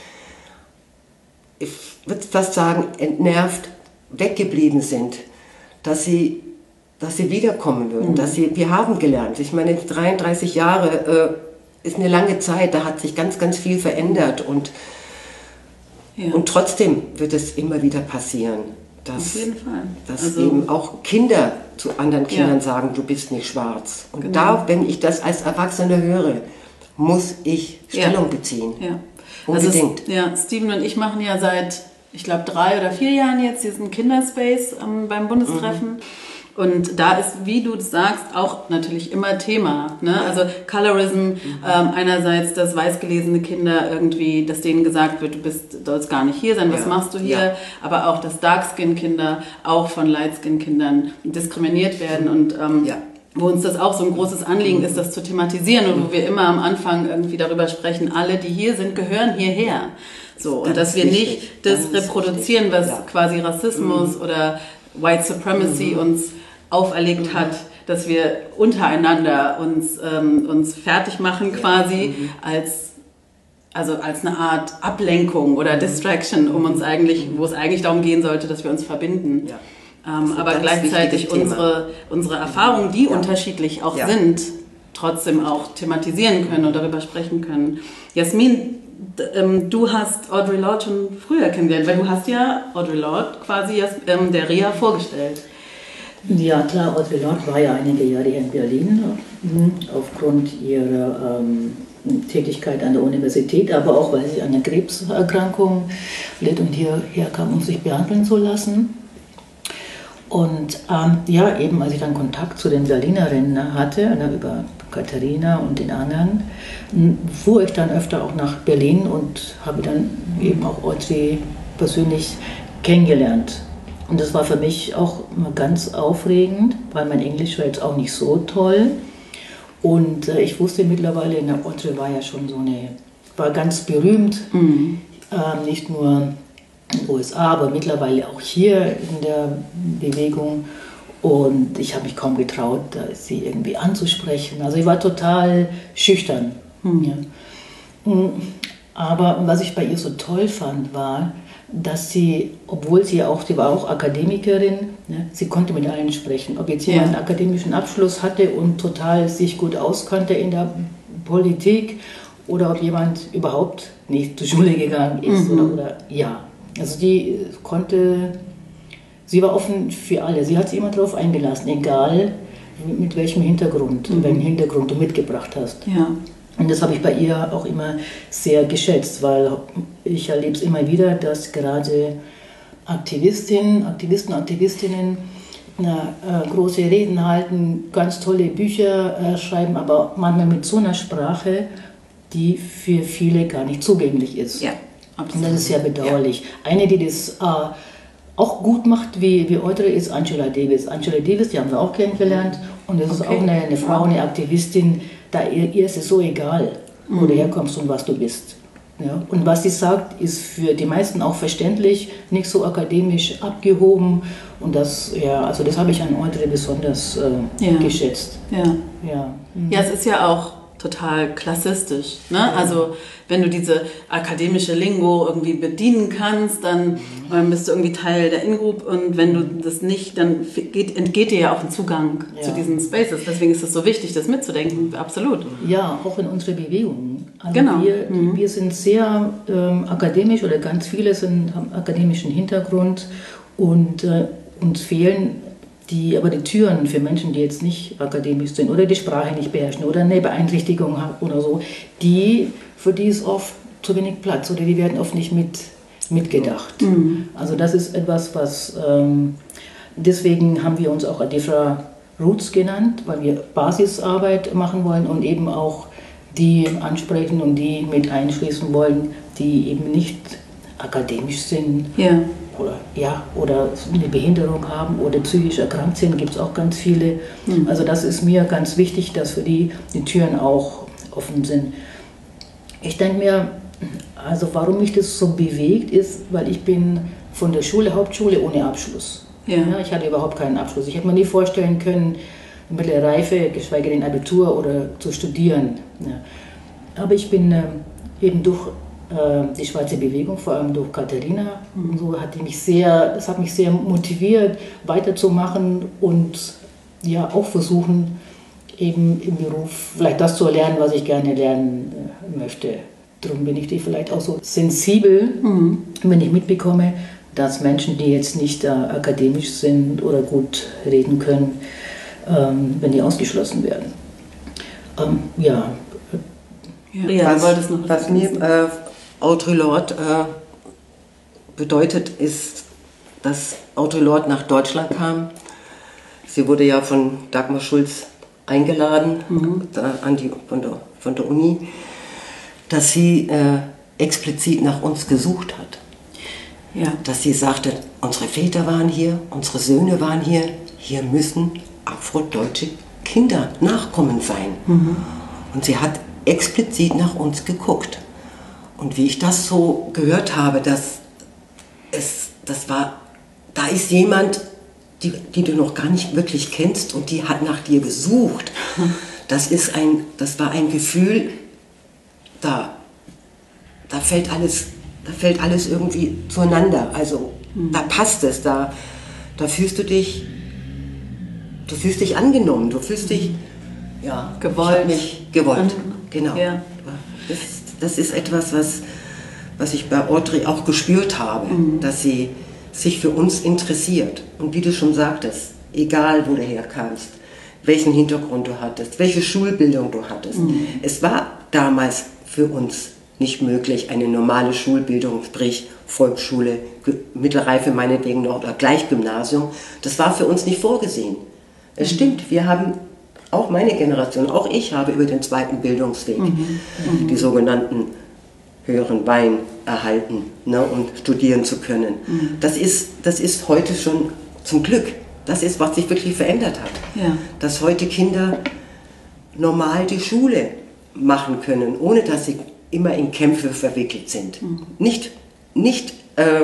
ich würde fast sagen, entnervt weggeblieben sind, dass sie, dass sie wiederkommen würden. Mhm. Dass sie, wir haben gelernt. Ich meine, dreiunddreißig Jahre äh, ist eine lange Zeit, da hat sich ganz, ganz viel verändert. Und Ja. Und trotzdem wird es immer wieder passieren, dass, Auf jeden Fall. dass also, eben auch Kinder zu anderen Kindern ja. sagen, du bist nicht schwarz. Und genau. da, wenn ich das als Erwachsener höre, muss ich Stellung ja. beziehen. Ja. Unbedingt. Also, ja, Steven und ich machen ja seit, ich glaube, drei oder vier Jahren jetzt diesen Kinderspace ähm, beim Bundestreffen. Mhm. Und da ist, wie du sagst, auch natürlich immer Thema. Ne? Also Colorism, mhm. ähm, einerseits, dass weißgelesene Kinder irgendwie, dass denen gesagt wird, du bist, sollst gar nicht hier sein, was ja. machst du hier? Ja. Aber auch, dass Dark-Skin-Kinder auch von Light-Skin-Kindern diskriminiert werden. Und ähm, ja. wo uns das auch so ein großes Anliegen mhm. ist, das zu thematisieren und wo wir immer am Anfang irgendwie darüber sprechen, alle, die hier sind, gehören hierher. So, und dass wir wichtig. Nicht das Ganz reproduzieren, wichtig. Was ja. quasi Rassismus mhm. oder White Supremacy mhm. uns auferlegt mhm. hat, dass wir untereinander uns, ähm, uns fertig machen quasi mhm. als, also als eine Art Ablenkung oder Distraction, um uns eigentlich, wo es eigentlich darum gehen sollte, dass wir uns verbinden. Ja. Ähm, aber gleichzeitig unsere, unsere Erfahrungen, die ja. unterschiedlich auch ja. sind, trotzdem auch thematisieren können und darüber sprechen können. Jasmin, du hast Audre Lorde schon früher kennengelernt, weil du hast ja Audre Lorde quasi ähm, der Ria vorgestellt. Ja klar, Audre Lorde war ja einige Jahre in Berlin, mhm. aufgrund ihrer ähm, Tätigkeit an der Universität, aber auch weil sie an einer Krebserkrankung litt und hierher kam, um sich behandeln zu lassen. Und ähm, ja, eben als ich dann Kontakt zu den Berlinerinnen hatte, ne, über Katharina und den anderen, fuhr ich dann öfter auch nach Berlin und habe dann eben auch Audrey persönlich kennengelernt. Und das war für mich auch ganz aufregend, weil mein Englisch war jetzt auch nicht so toll. Und äh, ich wusste mittlerweile, na, Audrey war ja schon so eine, war ganz berühmt, mhm. äh, nicht nur in den U S A, aber mittlerweile auch hier in der Bewegung. Und ich habe mich kaum getraut, sie irgendwie anzusprechen. Also ich war total schüchtern. Mhm. Ja. Aber was ich bei ihr so toll fand, war, dass sie, obwohl sie auch, sie war auch Akademikerin, ne, sie konnte mit allen sprechen. Ob jetzt jemand ja. einen akademischen Abschluss hatte und total sich gut auskannte in der Politik oder ob jemand überhaupt nicht zur Schule gegangen ist mhm. oder, oder ja. Also die konnte, sie war offen für alle. Sie hat sich immer darauf eingelassen, egal mit welchem Hintergrund, mhm. welchen Hintergrund du mitgebracht hast. Ja. Und das habe ich bei ihr auch immer sehr geschätzt, weil ich erlebe es immer wieder, dass gerade Aktivistinnen, Aktivisten, Aktivistinnen na, äh, große Reden halten, ganz tolle Bücher äh, schreiben, aber manchmal mit so einer Sprache, die für viele gar nicht zugänglich ist. Ja, absolut. Und das ist sehr bedauerlich. Ja. Eine, die das äh, auch gut macht, wie, wie Audrey, ist Angela Davis. Angela Davis, die haben wir auch kennengelernt. Und das okay. ist auch eine, eine Frau, eine Aktivistin, da ihr, ihr ist es so egal, wo mhm. du herkommst und was du bist. Ja? Und was sie sagt, ist für die meisten auch verständlich, nicht so akademisch abgehoben. Und das, ja, also das habe ich an Audrey besonders äh, ja. geschätzt. Ja. Ja. Mhm. Ja, es ist ja auch total klassistisch. Ne? Ja. Also wenn du diese akademische Lingo irgendwie bedienen kannst, dann ähm, bist du irgendwie Teil der In-Group und wenn du das nicht, dann geht, entgeht dir ja auch ein Zugang ja. zu diesen Spaces. Deswegen ist es so wichtig, das mitzudenken. Absolut. Ja, auch in unsere Bewegung. Also genau. wir, mhm. wir sind sehr ähm, akademisch oder ganz viele sind, haben akademischen Hintergrund und äh, uns fehlen die, aber die Türen für Menschen, die jetzt nicht akademisch sind oder die Sprache nicht beherrschen oder eine Beeinträchtigung haben oder so, die, für die ist oft zu wenig Platz oder die werden oft nicht mit, mitgedacht. Mhm. Also das ist etwas, was, ähm, deswegen haben wir uns auch Adifra Roots genannt, weil wir Basisarbeit machen wollen und eben auch die ansprechen und die mit einschließen wollen, die eben nicht akademisch sind. Ja. Oder, ja, oder eine Behinderung haben oder psychisch erkrankt sind, gibt es auch ganz viele. Mhm. Also das ist mir ganz wichtig, dass für die die Türen auch offen sind. Ich denke mir, also warum mich das so bewegt, ist, weil ich bin von der Schule, Hauptschule ohne Abschluss. Ja. Ja, ich hatte überhaupt keinen Abschluss. Ich hätte mir nie vorstellen können, mittlere Reife, geschweige denn Abitur oder zu studieren. Ja. Aber ich bin äh, eben durch die schwarze Bewegung, vor allem durch Katharina, und so hat die mich sehr, das hat mich sehr motiviert, weiterzumachen und ja auch versuchen, eben im Beruf vielleicht das zu erlernen, was ich gerne lernen möchte. Darum bin ich die vielleicht auch so sensibel, mhm. wenn ich mitbekomme, dass Menschen, die jetzt nicht äh, akademisch sind oder gut reden können, ähm, wenn die ausgeschlossen werden. Ähm, ja. Ja, ja, was, was, noch was mir äh, Audre Lorde äh, bedeutet, ist, dass Audre Lorde nach Deutschland kam. Sie wurde ja von Dagmar Schulz eingeladen, mhm. da, an die, von, der, von der Uni, dass sie äh, explizit nach uns gesucht hat. Ja. Dass sie sagte, unsere Väter waren hier, unsere Söhne waren hier, hier müssen afrodeutsche Kinder, Nachkommen sein. Mhm. Und sie hat explizit nach uns geguckt. Und wie ich das so gehört habe, dass es, das war, da ist jemand, die, die du noch gar nicht wirklich kennst und die hat nach dir gesucht. Das ist ein, das war ein Gefühl, da, da fällt alles, da fällt alles irgendwie zueinander. Also mhm. da passt es, da, da fühlst du dich, du fühlst dich angenommen, du fühlst dich, ja, gewollt. Mich gewollt, mhm. genau. Ja. Das, das ist etwas, was, was ich bei Audrey auch gespürt habe, mhm. dass sie sich für uns interessiert. Und wie du schon sagtest, egal wo du herkamst, welchen Hintergrund du hattest, welche Schulbildung du hattest, mhm. es war damals für uns nicht möglich. Eine normale Schulbildung, sprich Volksschule, Mittelreife meinetwegen noch oder gleich Gymnasium, das war für uns nicht vorgesehen. Es mhm. stimmt, wir haben, auch meine Generation, auch ich habe über den zweiten Bildungsweg mhm. Mhm. die sogenannten höheren Bein erhalten, ne, um studieren zu können. Mhm. Das ist, das ist heute schon zum Glück, das ist, was sich wirklich verändert hat. Ja. Dass heute Kinder normal die Schule machen können, ohne dass sie immer in Kämpfe verwickelt sind. Mhm. Nicht, nicht äh,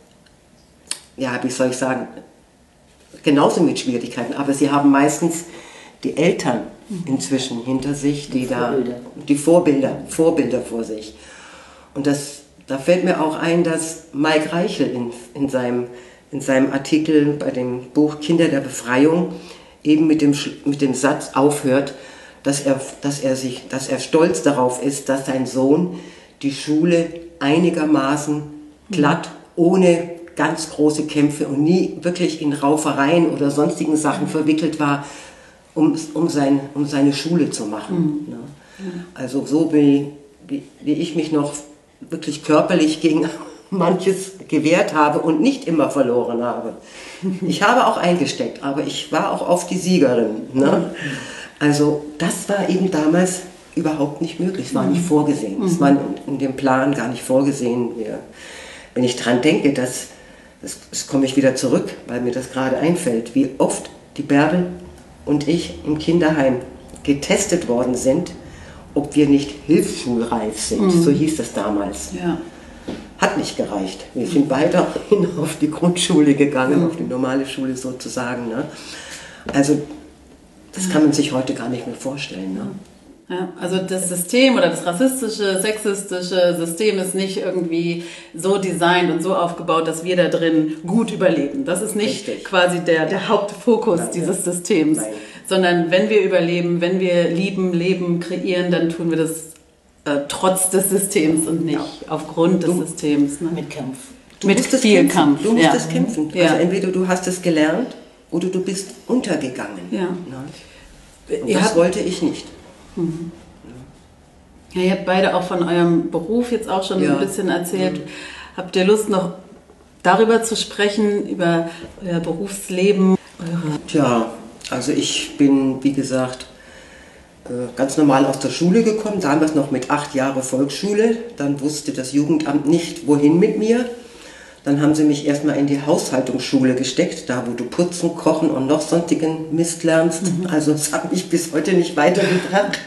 ja, wie soll ich sagen, genauso mit Schwierigkeiten, aber sie haben meistens die Eltern mhm. inzwischen hinter sich, die, die da, Vorbilder. die Vorbilder, Vorbilder vor sich. Und das, da fällt mir auch ein, dass Mike Reichel in, in, seinem, in seinem Artikel bei dem Buch Kinder der Befreiung eben mit dem, mit dem Satz aufhört, dass er, dass, er sich, dass er stolz darauf ist, dass sein Sohn die Schule einigermaßen glatt, ohne ganz große Kämpfe und nie wirklich in Raufereien oder sonstigen Sachen verwickelt war, um, um, sein, um seine Schule zu machen. Mhm. Ne? Also so wie, wie, wie ich mich noch wirklich körperlich gegen manches gewehrt habe und nicht immer verloren habe. Ich habe auch eingesteckt, aber ich war auch oft die Siegerin. Ne? Also das war eben damals überhaupt nicht möglich, es war nicht vorgesehen, es war in dem Plan gar nicht vorgesehen. Wenn ich daran denke, dass, das, das komme ich wieder zurück, weil mir das gerade einfällt, wie oft die Bärbel und ich im Kinderheim getestet worden sind, ob wir nicht hilfsschulreif sind, mhm. so hieß das damals. Ja. Hat nicht gereicht. Wir sind weiterhin auf die Grundschule gegangen, mhm. auf die normale Schule sozusagen. Ne? Also das kann man sich heute gar nicht mehr vorstellen. Ne? Ja, also das System oder das rassistische, sexistische System ist nicht irgendwie so designt und so aufgebaut, dass wir da drin gut überleben. Das ist nicht Richtig. quasi der, der Hauptfokus Nein, dieses ja. Systems. Nein. Sondern wenn wir überleben, wenn wir lieben, leben, kreieren, dann tun wir das äh, trotz des Systems und nicht ja. aufgrund des du, Systems. Ne? Mit Kampf. Du mit viel kämpfen. Kampf. Du musstest ja. kämpfen. Ja. Also entweder du hast es gelernt oder du bist untergegangen. Ja. Ne? Und das habt, wollte ich nicht. Mhm. Ja, ihr habt beide auch von eurem Beruf jetzt auch schon ja. ein bisschen erzählt. Mhm. Habt ihr Lust, noch darüber zu sprechen, über euer Berufsleben? Eure Tja, also ich bin, wie gesagt, ganz normal aus der Schule gekommen, damals noch mit acht Jahren Volksschule. Dann wusste das Jugendamt nicht, wohin mit mir. Dann haben sie mich erstmal in die Haushaltungsschule gesteckt, da wo du putzen, kochen und noch sonstigen Mist lernst. Mhm. Also das hat mich bis heute nicht weitergebracht.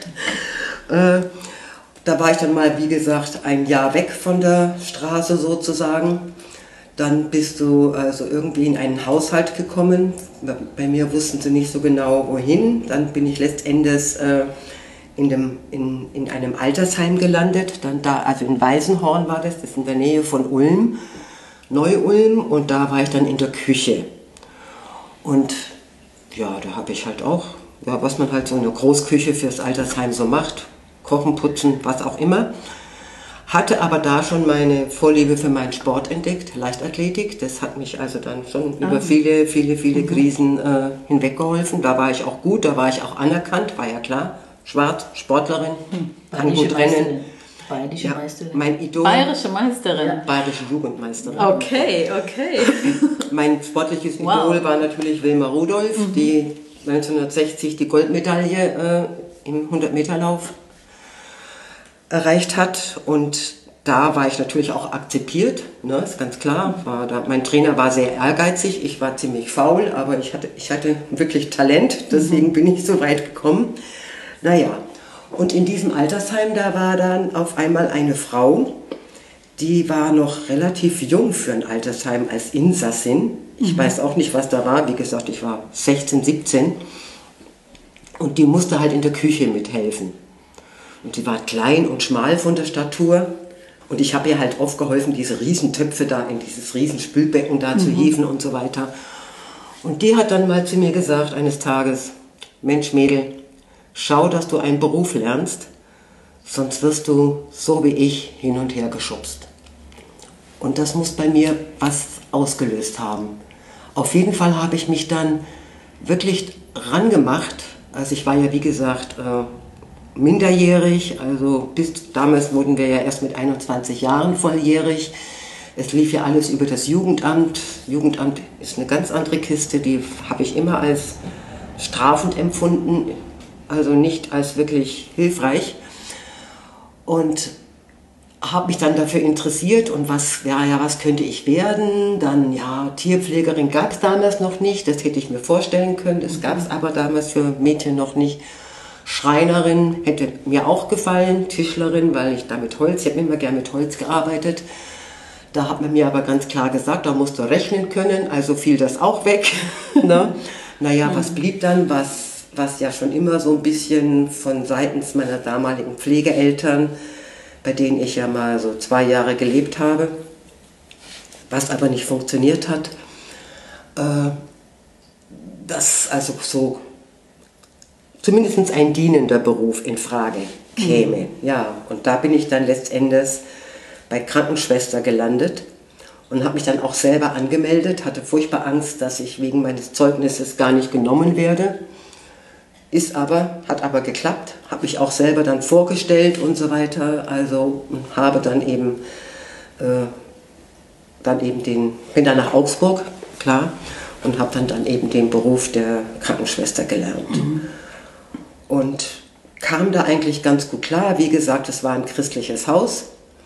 äh, da war ich dann mal, wie gesagt, ein Jahr weg von der Straße sozusagen. Dann bist du also irgendwie in einen Haushalt gekommen. Bei mir wussten sie nicht so genau, wohin. Dann bin ich letztendlich äh, in, dem, in, in einem Altersheim gelandet. Dann da, also in Weißenhorn war das, das ist in der Nähe von Ulm, Neu-Ulm. Und da war ich dann in der Küche. Und ja, da habe ich halt auch, ja, was man halt so in der Großküche fürs Altersheim so macht, kochen, putzen, was auch immer. Hatte aber da schon meine Vorliebe für meinen Sport entdeckt, Leichtathletik. Das hat mich also dann schon ah. über viele, viele, viele mhm. Krisen äh, hinweggeholfen. Da war ich auch gut, da war ich auch anerkannt, war ja klar. Schwarz, Sportlerin, hm. kann gut rennen. Bayerische ja, Meisterin. Mein Idol. Bayerische Meisterin. Ja. Bayerische Jugendmeisterin. Okay, okay. Mein sportliches wow. Idol war natürlich Wilma Rudolph, mhm. die neunzehnhundertsechzig die Goldmedaille äh, im hundert-Meter-Lauf erreicht hat, und da war ich natürlich auch akzeptiert, ne, ist ganz klar. War da, mein Trainer war sehr ehrgeizig, ich war ziemlich faul, aber ich hatte, ich hatte wirklich Talent, deswegen mhm. bin ich so weit gekommen. Naja, und in diesem Altersheim, da war dann auf einmal eine Frau, die war noch relativ jung für ein Altersheim als Insassin. Ich mhm. weiß auch nicht, was da war, wie gesagt, ich war sechzehn, siebzehn, und die musste halt in der Küche mithelfen. Und sie war klein und schmal von der Statur. Und ich habe ihr halt oft geholfen, diese Riesentöpfe da in dieses Riesenspülbecken da mhm. zu hieven und so weiter. Und die hat dann mal zu mir gesagt eines Tages: Mensch Mädel, schau, dass du einen Beruf lernst, sonst wirst du so wie ich hin und her geschubst. Und das muss bei mir was ausgelöst haben. Auf jeden Fall habe ich mich dann wirklich rangemacht. Also ich war ja, wie gesagt, äh, minderjährig, also bis damals wurden wir ja erst mit einundzwanzig Jahren volljährig. Es lief ja alles über das Jugendamt. Jugendamt ist eine ganz andere Kiste, die habe ich immer als strafend empfunden, also nicht als wirklich hilfreich. Und habe mich dann dafür interessiert und was, ja, ja, was könnte ich werden? Dann, ja, Tierpflegerin gab es damals noch nicht, das hätte ich mir vorstellen können, das gab es aber damals für Mädchen noch nicht. Schreinerin hätte mir auch gefallen, Tischlerin, weil ich da mit Holz, ich habe immer gerne mit Holz gearbeitet. Da hat man mir aber ganz klar gesagt, da musst du rechnen können, also fiel das auch weg. Ne? Naja, was blieb dann, was, was ja schon immer so ein bisschen von seitens meiner damaligen Pflegeeltern, bei denen ich ja mal so zwei Jahre gelebt habe, was aber nicht funktioniert hat, äh, dass also so zumindest ein dienender Beruf in Frage käme. Mhm. Ja, und da bin ich dann letztendlich bei Krankenschwester gelandet und habe mich dann auch selber angemeldet, hatte furchtbar Angst, dass ich wegen meines Zeugnisses gar nicht genommen werde. Ist aber, hat aber geklappt, habe mich auch selber dann vorgestellt und so weiter, also habe dann eben, äh, dann eben den, bin dann nach Augsburg, klar, und habe dann, dann eben den Beruf der Krankenschwester gelernt. Mhm. Und kam da eigentlich ganz gut klar, wie gesagt, es war ein christliches Haus.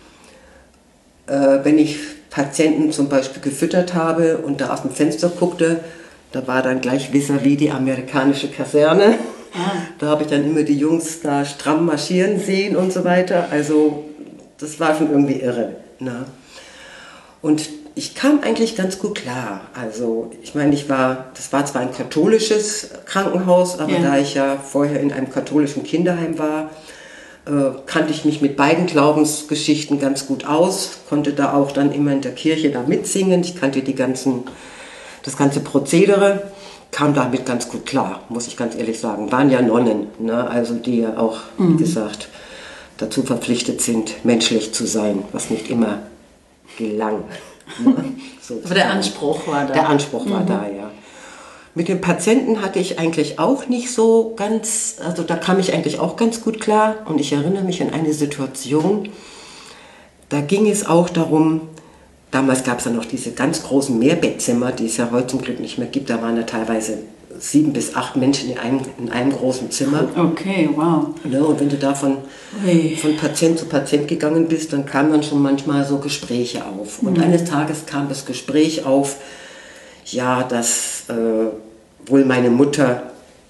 Äh, wenn ich Patienten zum Beispiel gefüttert habe und da aus dem Fenster guckte, da war dann gleich vis-à-vis die amerikanische Kaserne. Ah. Da habe ich dann immer die Jungs da stramm marschieren sehen und so weiter. Also das war schon irgendwie irre. Ne? Und ich kam eigentlich ganz gut klar. Also ich meine, ich war, das war zwar ein katholisches Krankenhaus, aber ja. Da ich ja vorher in einem katholischen Kinderheim war, äh, kannte ich mich mit beiden Glaubensgeschichten ganz gut aus, konnte da auch dann immer in der Kirche da mitsingen. Ich kannte die ganzen, das ganze Prozedere. Kam damit ganz gut klar, muss ich ganz ehrlich sagen. Waren ja Nonnen, ne? Also die ja auch, mhm. wie gesagt, dazu verpflichtet sind, menschlich zu sein, was nicht immer gelang. Ne? Aber der Anspruch war da. Der Anspruch war mhm. da, ja. Mit den Patienten hatte ich eigentlich auch nicht so ganz, also da kam ich eigentlich auch ganz gut klar. Und ich erinnere mich an eine Situation, da ging es auch darum, damals gab es ja noch diese ganz großen Mehrbettzimmer, die es ja heute zum Glück nicht mehr gibt. Da waren ja teilweise sieben bis acht Menschen in einem, in einem großen Zimmer. Okay, wow. Ne, und wenn du da von, von Patient zu Patient gegangen bist, dann kamen dann schon manchmal so Gespräche auf. Und mhm. eines Tages kam das Gespräch auf, ja, dass äh, wohl meine Mutter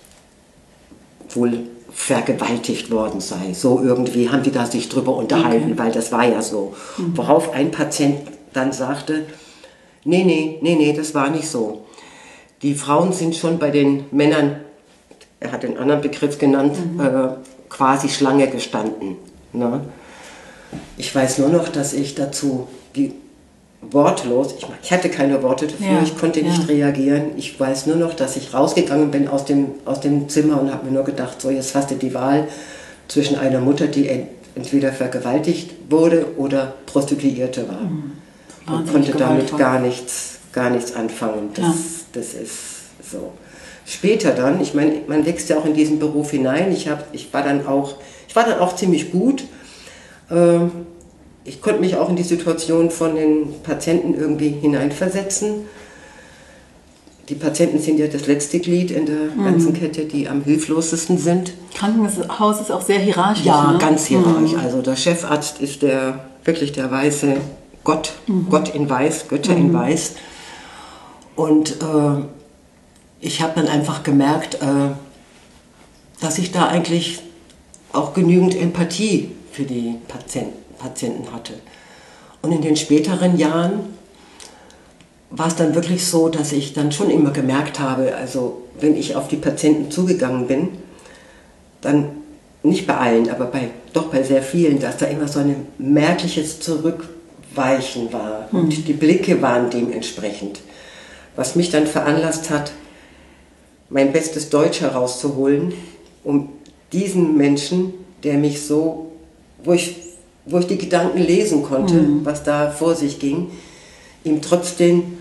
wohl vergewaltigt worden sei. So irgendwie haben die da sich drüber unterhalten, okay. Weil das war ja so. Mhm. Worauf ein Patient dann sagte, nee, nee, nee, nee, das war nicht so. Die Frauen sind schon bei den Männern, er hat den anderen Begriff genannt, mhm. äh, quasi Schlange gestanden. Ne? Ich weiß nur noch, dass ich dazu wie, wortlos, ich, ich hatte keine Worte dafür, ja, ich konnte nicht ja. reagieren. Ich weiß nur noch, dass ich rausgegangen bin aus dem, aus dem Zimmer und habe mir nur gedacht, so jetzt hast du die Wahl zwischen einer Mutter, die entweder vergewaltigt wurde oder Prostituierte war. Mhm. Und konnte damit gar nichts, gar nichts anfangen. Das, ja. das ist so. Später dann, ich meine, man wächst ja auch in diesen Beruf hinein. Ich, hab, ich, war, dann auch, ich war dann auch ziemlich gut. Ähm, ich konnte mich auch in die Situation von den Patienten irgendwie hineinversetzen. Die Patienten sind ja das letzte Glied in der mhm. ganzen Kette, die am hilflosesten sind. Krankenhaus ist auch sehr hierarchisch. Ja, ne? ganz hierarchisch. Mhm. Also der Chefarzt ist der wirklich der weiße Gott, mhm. Gott in Weiß, Götter mhm. in Weiß. Und äh, ich habe dann einfach gemerkt, äh, dass ich da eigentlich auch genügend Empathie für die Patienten, Patienten hatte. Und in den späteren Jahren war es dann wirklich so, dass ich dann schon immer gemerkt habe, also wenn ich auf die Patienten zugegangen bin, dann nicht bei allen, aber bei, doch bei sehr vielen, dass da immer so ein merkliches Zurückweichen war. Mhm. Und die Blicke waren dementsprechend. Was mich dann veranlasst hat, mein bestes Deutsch herauszuholen, um diesen Menschen, der mich so, wo ich, wo ich die Gedanken lesen konnte, mhm. was da vor sich ging, ihm trotzdem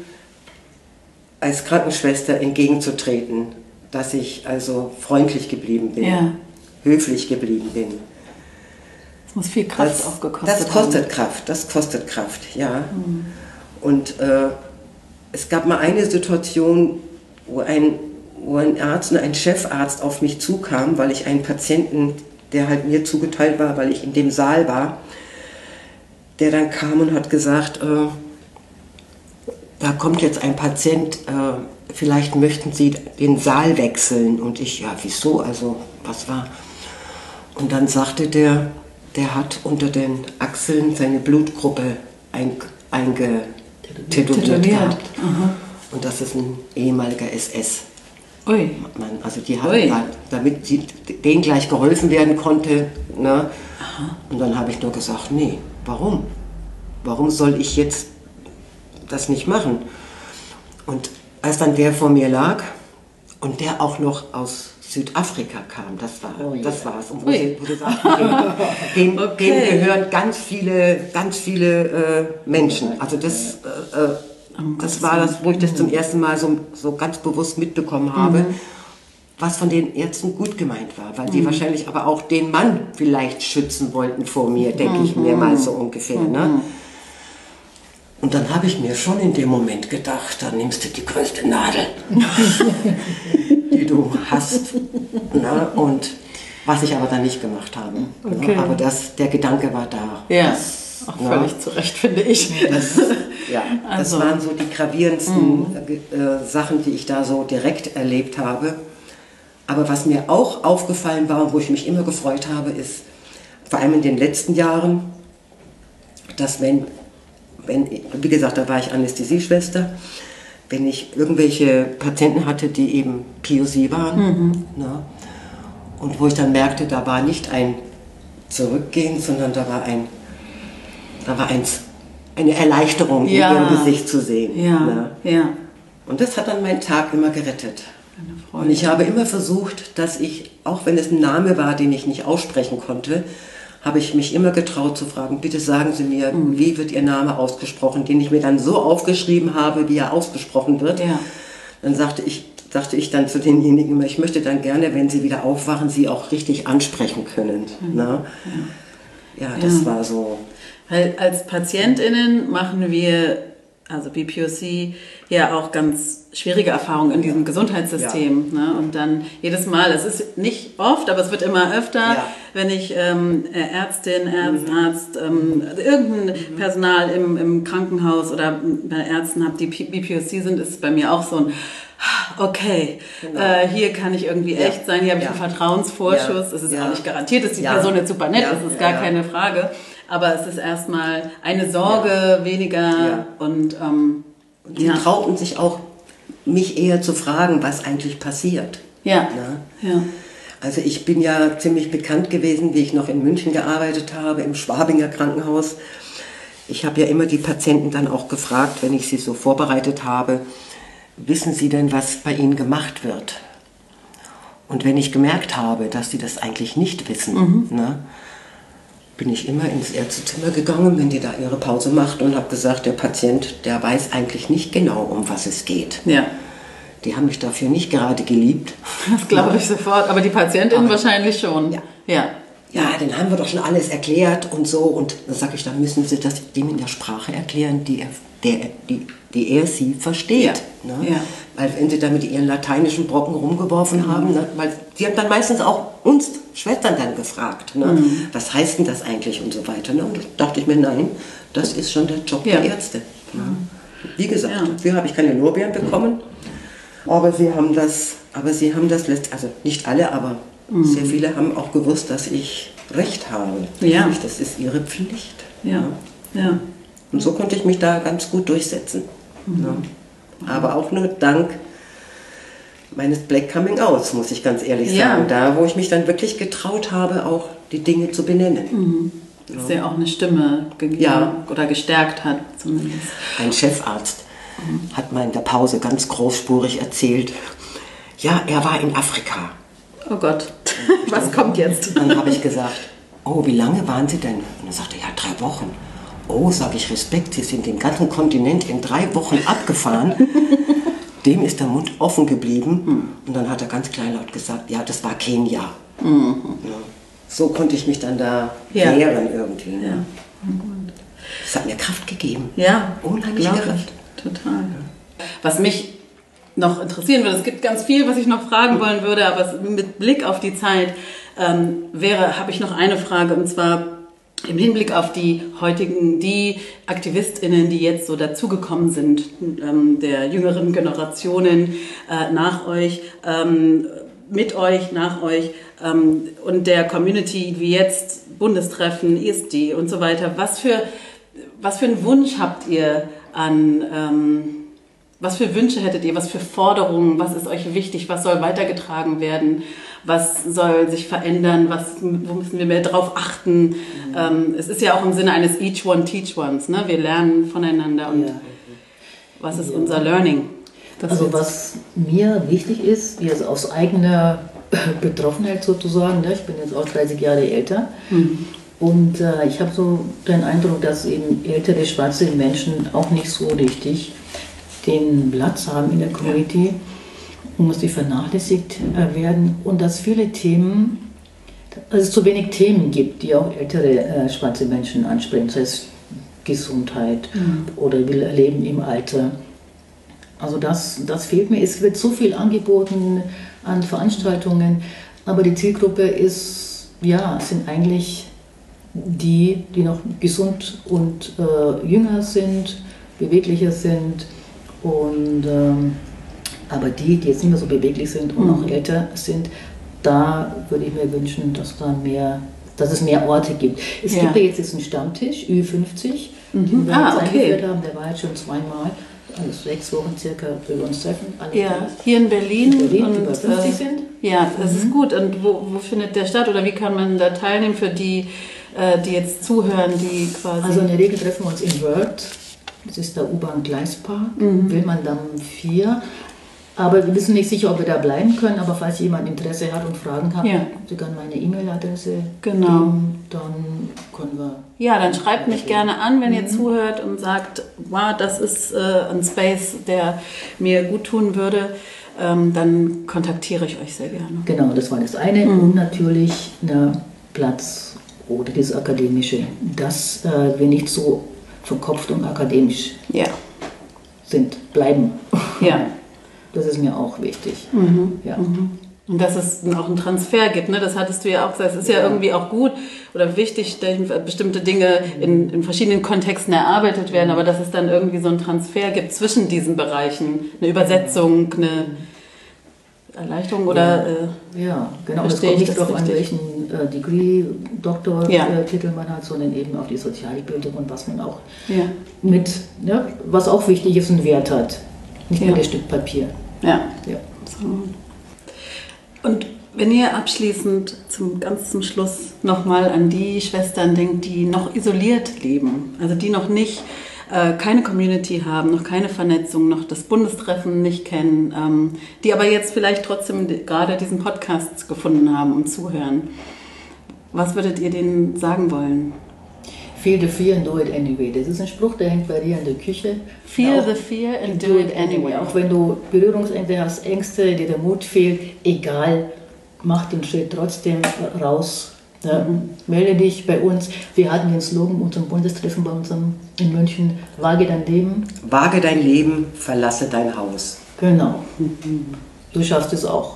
als Krankenschwester entgegenzutreten, dass ich also freundlich geblieben bin. Ja. höflich geblieben bin. Das muss viel Kraft das, auch gekostet haben. Das kostet haben. Kraft, das kostet Kraft, ja. Mhm. Und äh, es gab mal eine Situation, wo ein, wo ein Arzt, ein Chefarzt auf mich zukam, weil ich einen Patienten, der halt mir zugeteilt war, weil ich in dem Saal war, der dann kam und hat gesagt, äh, da kommt jetzt ein Patient, äh, vielleicht möchten Sie den Saal wechseln. Und ich, ja, wieso, also was war? Und dann sagte der, der hat unter den Achseln seine Blutgruppe eingetätowiert gehabt. Und das ist ein ehemaliger S S. Ui. Also die haben da, damit sie, denen gleich geholfen werden konnte. Ne? Und dann habe ich nur gesagt, nee, warum? Warum soll ich jetzt das nicht machen? Und als dann der vor mir lag und der auch noch aus Südafrika kam, das war oh, das war's. Und wo, sie, wo du sagst, dem, okay. dem gehören ganz viele, ganz viele äh, Menschen. Also das, äh, das war das, wo ich das zum ersten Mal so, so ganz bewusst mitbekommen habe, mhm. was von den Ärzten gut gemeint war, weil die mhm. wahrscheinlich aber auch den Mann vielleicht schützen wollten vor mir, denke mhm. ich mir mal so ungefähr. Mhm. Ne? Und dann habe ich mir schon in dem Moment gedacht, dann nimmst du die größte Nadel, die du hast. Na, und was ich aber dann nicht gemacht habe. Okay. Aber das, der Gedanke war da. Ja, das, auch völlig na, zu Recht, finde ich. Das, ja, also. Das waren so die gravierendsten mhm. äh, Sachen, die ich da so direkt erlebt habe. Aber was mir auch aufgefallen war und wo ich mich immer gefreut habe, ist, vor allem in den letzten Jahren, dass wenn Wenn, wie gesagt, da war ich Anästhesieschwester, wenn ich irgendwelche Patienten hatte, die eben P O C waren, mhm. ne, und wo ich dann merkte, da war nicht ein Zurückgehen, sondern da war, ein, da war ein, eine Erleichterung ja. in ihrem Gesicht zu sehen. Ja. Ne. Ja. Und das hat dann meinen Tag immer gerettet. Und ich habe immer versucht, dass ich, auch wenn es ein Name war, den ich nicht aussprechen konnte, habe ich mich immer getraut zu fragen, bitte sagen Sie mir, mhm. wie wird Ihr Name ausgesprochen, den ich mir dann so aufgeschrieben habe, wie er ausgesprochen wird. Ja. Dann sagte ich, sagte ich dann zu denjenigen immer, ich möchte dann gerne, wenn Sie wieder aufwachen, Sie auch richtig ansprechen können. Mhm. Na? Ja. ja, das ja. war so. Weil als PatientInnen machen wir, also B P O C, ja auch ganz schwierige Erfahrungen in diesem Gesundheitssystem. Ja. Ne? Und dann jedes Mal, es ist nicht oft, aber es wird immer öfter, ja. wenn ich ähm, Ärztin, Arzt, mhm. Arzt, ähm, irgendein mhm. Personal im, im Krankenhaus oder bei Ärzten habe, die B P O C sind, ist es bei mir auch so ein okay, genau. äh, hier kann ich irgendwie ja. echt sein, hier habe ich ja. einen Vertrauensvorschuss, ja. es ist ja. auch nicht garantiert, dass die ja. Person jetzt super nett ja. ist, ist gar ja. keine Frage, aber es ist erstmal eine Sorge ja. weniger ja. und, ähm, und die ja. trauten sich auch, mich eher zu fragen, was eigentlich passiert. Ja. ja. Also ich bin ja ziemlich bekannt gewesen, wie ich noch in München gearbeitet habe, im Schwabinger Krankenhaus. Ich habe ja immer die Patienten dann auch gefragt, wenn ich sie so vorbereitet habe, wissen Sie denn, was bei Ihnen gemacht wird? Und wenn ich gemerkt habe, dass sie das eigentlich nicht wissen, mhm. ne, bin ich immer ins Ärztezimmer gegangen, wenn die da ihre Pause macht und habe gesagt, der Patient, der weiß eigentlich nicht genau, um was es geht. Ja. Die haben mich dafür nicht gerade geliebt. Das glaube ich sofort, aber die Patientin aber, wahrscheinlich schon. Ja. Ja. Ja, dann haben wir doch schon alles erklärt und so. Und dann sage ich, dann müssen Sie das dem in der Sprache erklären, die er, der, die, die er sie versteht. Ja. Ne? Ja. Weil wenn Sie da mit Ihren lateinischen Brocken rumgeworfen mhm. haben, ne? Weil Sie haben dann meistens auch uns Schwestern dann gefragt, ne? Mhm. was heißt denn das eigentlich und so weiter. Ne? Und da dachte ich mir, nein, das ist schon der Job ja. der Ärzte. Ne? Mhm. Wie gesagt, ja. dafür habe ich keine Lorbeeren bekommen, aber Sie haben das, aber Sie haben das, also nicht alle, aber mhm. sehr viele haben auch gewusst, dass ich Recht habe. Ja. Das ist ihre Pflicht. Ja. Ja. Ja. Und so konnte ich mich da ganz gut durchsetzen. Mhm. Ja. Aber auch nur dank meines Black Coming Outs, muss ich ganz ehrlich sagen. Ja. Da, wo ich mich dann wirklich getraut habe, auch die Dinge zu benennen. Mhm. Dass ja. er auch eine Stimme gegeben ja. oder gestärkt hat zumindest. Ein Chefarzt mhm. hat mal in der Pause ganz großspurig erzählt, ja, er war in Afrika. Oh Gott, was kommt jetzt? Dann habe ich gesagt, oh, wie lange waren Sie denn? Und er sagte, ja, drei Wochen. Oh, sage ich, Respekt, Sie sind den ganzen Kontinent in drei Wochen abgefahren. Dem ist der Mund offen geblieben. Und dann hat er ganz kleinlaut gesagt, ja, das war Kenia. Mhm. Ja. So konnte ich mich dann da Ja. wehren irgendwie. Ne? Ja. Das hat mir Kraft gegeben. Ja, Unheimliche glaub ich. Kraft. Total. Was mich noch interessieren würde, es gibt ganz viel, was ich noch fragen wollen würde, aber es, mit Blick auf die Zeit ähm, wäre, habe ich noch eine Frage, und zwar im Hinblick auf die heutigen, die AktivistInnen, die jetzt so dazugekommen sind, ähm, der jüngeren Generationen äh, nach euch, ähm, mit euch, nach euch ähm, und der Community wie jetzt Bundestreffen, I S D und so weiter. Was für, was für einen Wunsch habt ihr an, ähm, was für Wünsche hättet ihr, was für Forderungen, was ist euch wichtig, was soll weitergetragen werden, was soll sich verändern, was, wo müssen wir mehr drauf achten? Mhm. Ähm, es ist ja auch im Sinne eines Each One Teach Ones, ne? Wir lernen voneinander und Ja. was ist Ja. unser Learning? Das Also jetzt- was mir wichtig ist, jetzt aus eigener Betroffenheit sozusagen, ne? Ich bin jetzt auch dreißig Jahre älter Mhm. und äh, ich habe so den Eindruck, dass eben ältere schwarze Menschen auch nicht so richtig den Platz haben in der Community und dass die vernachlässigt äh, werden und dass viele Themen, dass es zu wenig Themen gibt, die auch ältere äh, schwarze Menschen ansprechen, das heißt Gesundheit Mhm. oder Leben im Alter. Also das, das fehlt mir. Es wird so viel angeboten an Veranstaltungen, aber die Zielgruppe ist, ja, sind eigentlich die, die noch gesund und äh, jünger sind, beweglicher sind. Und, ähm, aber die, die jetzt nicht mehr so beweglich sind und auch älter sind, da würde ich mir wünschen, dass, da mehr, dass es mehr Orte gibt. Es Ja. gibt ja jetzt diesen Stammtisch, Ü fünfzig, den wir Ah, jetzt okay. eingeführt haben, der war jetzt schon zweimal. Also sechs Wochen circa für uns treffen. Alle Ja, da. hier in Berlin, In Berlin, und, über fünfzig äh, sind. Ja, das ist gut. Und wo, wo findet der statt oder wie kann man da teilnehmen für die, äh, die jetzt zuhören, die quasi... Also in der Regel treffen wir uns in Wörth, das ist der U-Bahn-Gleispark, mhm. Willmann-Damm vier. Aber wir wissen nicht sicher, ob wir da bleiben können, aber falls jemand Interesse hat und Fragen hat, Ja. Sie können meine E-Mail-Adresse Genau. geben, dann können wir... Ja, dann schreibt mich gerne an, wenn ihr zuhört und sagt, wow, das ist äh, ein Space, der mir gut tun würde. Ähm, dann kontaktiere ich euch sehr gerne. Genau, das war das eine. Mhm. Und natürlich der Platz oder das Akademische, dass äh, wir nicht so verkopft und akademisch Ja. sind, bleiben. Ja. Das ist mir auch wichtig. Ja. Und dass es auch einen Transfer gibt, ne? Das hattest du ja auch gesagt. Es ist ja irgendwie auch gut oder wichtig, dass bestimmte Dinge in, in verschiedenen Kontexten erarbeitet werden, aber dass es dann irgendwie so einen Transfer gibt zwischen diesen Bereichen. Eine Übersetzung, eine Erleichterung oder... Äh, Ja, genau. Das Verstehe kommt ich nicht das darauf an, richtig? welchen äh, Degree, Ja. Doktortitel man hat, sondern eben auf die Sozialbildung und was man auch ja. mit, ne, was auch wichtig ist und Wert hat. Nicht Ja. nur das Stück Papier. Ja. Ja. So. Und wenn ihr abschließend zum ganz zum Schluss nochmal an die Schwestern denkt, die noch isoliert leben, also die noch nicht äh, keine Community haben, noch keine Vernetzung, noch das Bundestreffen nicht kennen, ähm, die aber jetzt vielleicht trotzdem die, gerade diesen Podcast gefunden haben und zuhören. Was würdet ihr denen sagen wollen? Feel the fear and do it anyway. Das ist ein Spruch, der hängt bei dir in der Küche. Feel Auch the fear and do it anyway. Auch wenn du Berührungsängste hast, Ängste, dir der Mut fehlt, egal, mach den Schritt trotzdem raus. Ja, melde dich bei uns. Wir hatten den Slogan unserem Bundestreffen bei uns in München, wage dein Leben. Wage dein Leben, verlasse dein Haus. Genau. Du schaffst es auch.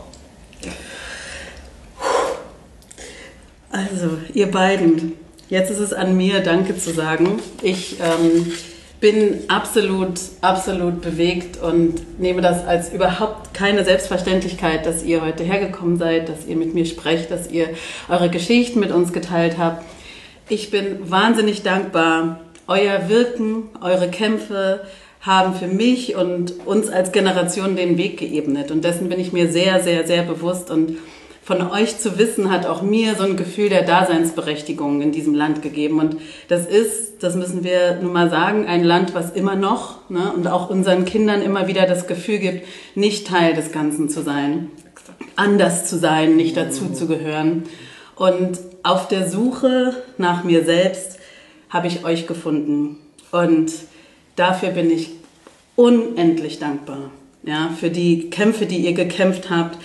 Also, ihr beiden, jetzt ist es an mir, Danke zu sagen. Ich ähm, bin absolut, absolut bewegt und nehme das als überhaupt keine Selbstverständlichkeit, dass ihr heute hergekommen seid, dass ihr mit mir sprecht, dass ihr eure Geschichten mit uns geteilt habt. Ich bin wahnsinnig dankbar. Euer Wirken, eure Kämpfe haben für mich und uns als Generation den Weg geebnet. Und dessen bin ich mir sehr, sehr, sehr bewusst. Und von euch zu wissen, hat auch mir so ein Gefühl der Daseinsberechtigung in diesem Land gegeben. Und das ist, das müssen wir nun mal sagen, ein Land, was immer noch, ne, und auch unseren Kindern immer wieder das Gefühl gibt, nicht Teil des Ganzen zu sein, anders zu sein, nicht dazu zu gehören. Und auf der Suche nach mir selbst habe ich euch gefunden. Und dafür bin ich unendlich dankbar, ja, für die Kämpfe, die ihr gekämpft habt.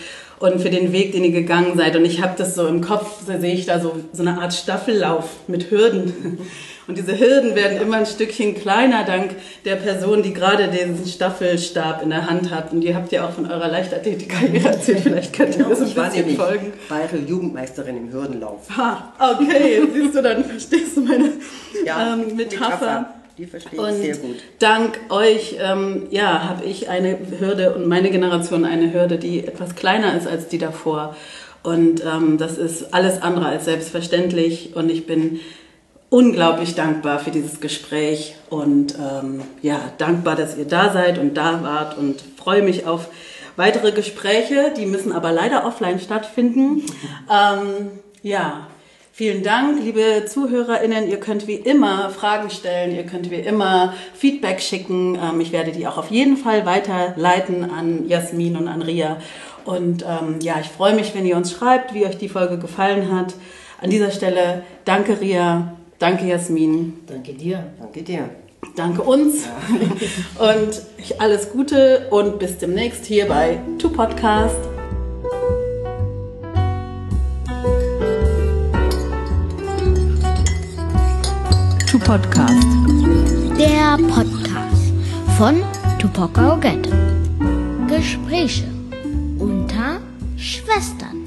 und für den Weg, den ihr gegangen seid. Und ich habe das so im Kopf, da sehe ich da so, so eine Art Staffellauf mit Hürden. Und diese Hürden werden immer ein Stückchen kleiner dank der Person, die gerade diesen Staffelstab in der Hand hat. Und ihr habt ja auch von eurer Leichtathletik-Karriere erzählt. Vielleicht könnt ihr Genau, das ein ich war bisschen nämlich folgen. Bayerische Jugendmeisterin im Hürdenlauf. Ha, okay, siehst du, dann verstehst du meine Ja, ähm, Metapher. Metapher. Die verstehe ich Und sehr gut. dank euch, ähm, ja, habe ich eine Hürde und meine Generation eine Hürde, die etwas kleiner ist als die davor. Und ähm, das ist alles andere als selbstverständlich. Und ich bin unglaublich dankbar für dieses Gespräch und ähm, ja, dankbar, dass ihr da seid und da wart und freue mich auf weitere Gespräche. Die müssen aber leider offline stattfinden. ähm, ja. Vielen Dank, liebe ZuhörerInnen. Ihr könnt wie immer Fragen stellen, ihr könnt wie immer Feedback schicken. Ich werde die auch auf jeden Fall weiterleiten an Jasmin und an Ria. Und ähm, ja, ich freue mich, wenn ihr uns schreibt, wie euch die Folge gefallen hat. An dieser Stelle danke Ria, danke Jasmin. Danke dir. Danke dir. Danke uns. Ja. Und alles Gute und bis demnächst hier bei To Podcast. Podcast. Der Podcast von Tupoka Ogette. Gespräche unter Schwestern.